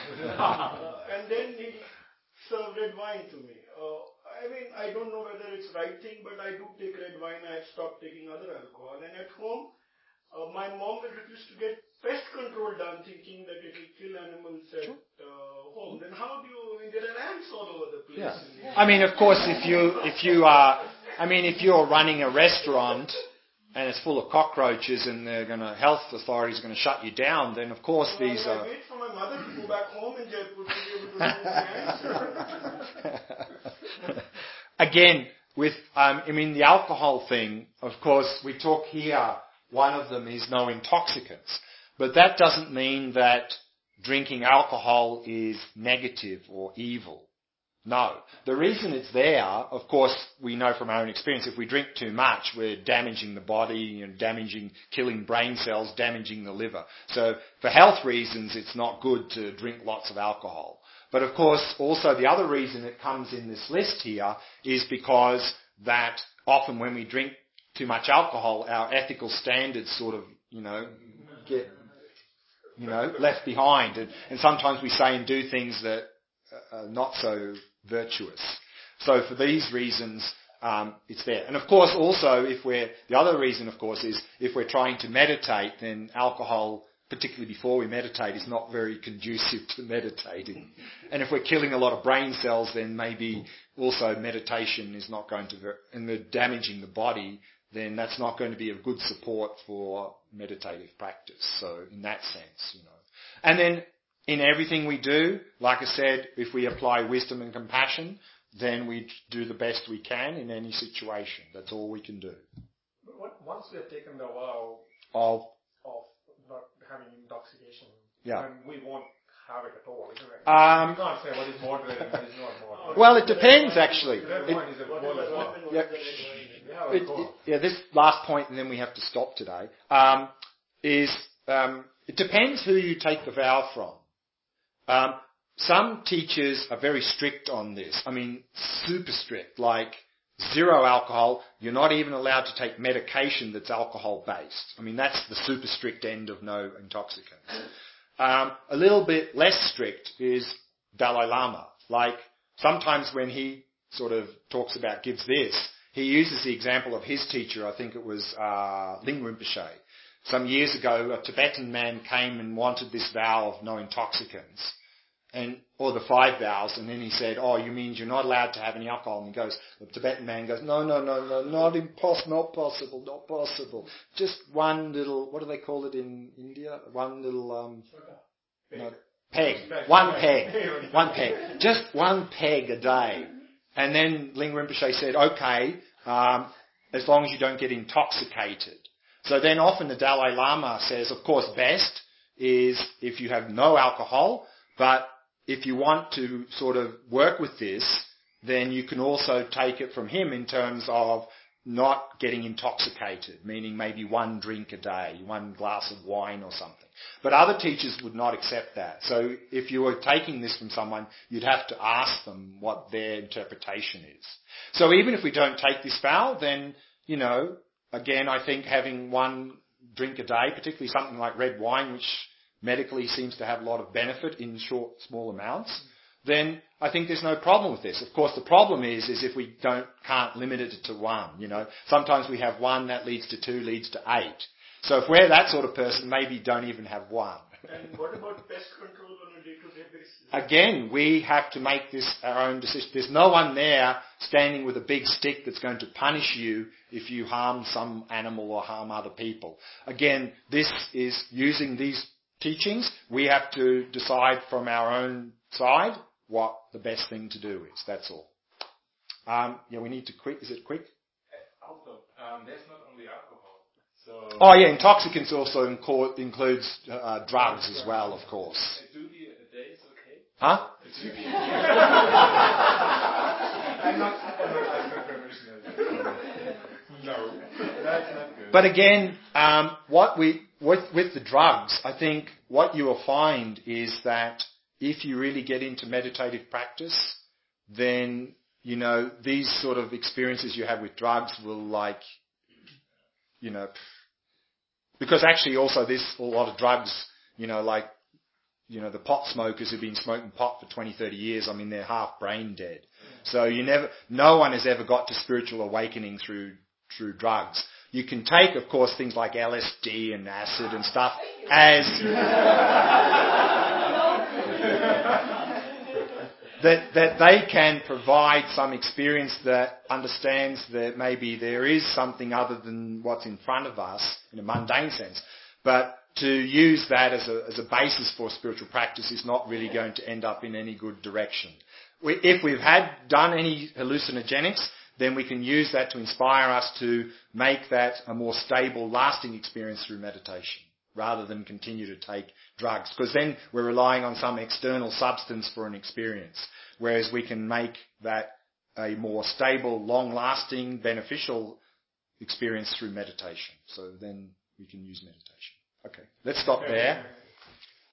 And then he served red wine to me. I mean, I don't know whether it's right thing, but I do take red wine. I have stopped taking other alcohol. And at home, my mom will refuse to get pest control done, thinking that it will kill animals at home. Then how do you? I mean, there are ants all over the place. Yeah. I mean, of course, if you're running a restaurant, and it's full of cockroaches, and health authorities are going to shut you down, then of course So these I are... wait for my mother to go back home in Jaipur to be able to know the answer. Again, with, the alcohol thing, of course, we talk here, one of them is no intoxicants. But that doesn't mean that drinking alcohol is negative or evil. No. The reason it's there, of course, we know from our own experience, if we drink too much, we're damaging the body and killing brain cells, damaging the liver. So for health reasons, it's not good to drink lots of alcohol. But of course, also the other reason it comes in this list here is because that often when we drink too much alcohol, our ethical standards sort of, get, left behind. And sometimes we say and do things that are not so virtuous. So for these reasons, it's there. And of course also the other reason of course is if we're trying to meditate, then alcohol, particularly before we meditate, is not very conducive to meditating. And if we're killing a lot of brain cells, then maybe also meditation is not going to, and we're damaging the body, then that's not going to be of good support for meditative practice. So in that sense, And then in everything we do, like I said, if we apply wisdom and compassion, then we do the best we can in any situation. That's all we can do. But once we have taken the vow of not having intoxication, yeah, then we won't have it at all, isn't it? You can't say what is moderate and what is not moderate. Well, it depends actually. This last point, and then we have to stop today, it depends who you take the vow from. Some teachers are very strict on this. Super strict, like 0 alcohol. You're not even allowed to take medication that's alcohol-based. That's the super strict end of no intoxicants. A little bit less strict is Dalai Lama. Like, sometimes when he sort of gives this, he uses the example of his teacher, I think it was Ling Rinpoche. Some years ago, a Tibetan man came and wanted this vow of no intoxicants, or the 5 vows, and then he said, you mean you're not allowed to have any alcohol? And the Tibetan man goes, no, not possible. Just one little, what do they call it in India? One little, peg. One peg. Just one peg a day. And then Ling Rinpoche said, okay, as long as you don't get intoxicated. So then often the Dalai Lama says, of course, best is if you have no alcohol, but if you want to sort of work with this, then you can also take it from him in terms of not getting intoxicated, meaning maybe 1 drink a day, 1 glass of wine or something. But other teachers would not accept that. So if you were taking this from someone, you'd have to ask them what their interpretation is. So even if we don't take this vow, then, again, I think having 1 drink a day, particularly something like red wine, which medically seems to have a lot of benefit in small amounts, then I think there's no problem with this. Of course, the problem is if we can't limit it to 1, Sometimes we have 1, that leads to 2, leads to 8. So if we're that sort of person, maybe don't even have 1. And what about pest control on a day-to-day basis? Again, we have to make this our own decision. There's no one there standing with a big stick that's going to punish you if you harm some animal or harm other people. Again, this is using these teachings. We have to decide from our own side what the best thing to do is. That's all. We need to quick. Is it quick? Also, there's not only alcohol. So. Intoxicants also includes drugs as well, of course. A doobie a day is okay? Huh? A doobie. I'm not asking permission. No, that's not good. But again, with the drugs, I think what you will find is that if you really get into meditative practice, then, these sort of experiences you have with drugs will because actually also there's a lot of drugs, the pot smokers who've been smoking pot for 20, 30 years, they're half brain dead. So no one has ever got to spiritual awakening through drugs. You can take, of course, things like LSD and acid and stuff that they can provide some experience that understands that maybe there is something other than what's in front of us in a mundane sense. But to use that as a basis for spiritual practice is not really going to end up in any good direction. If we've done any hallucinogenics, then we can use that to inspire us to make that a more stable, lasting experience through meditation, rather than continue to take drugs. Because then we're relying on some external substance for an experience. Whereas we can make that a more stable, long-lasting, beneficial experience through meditation. So then we can use meditation. Okay, let's stop there.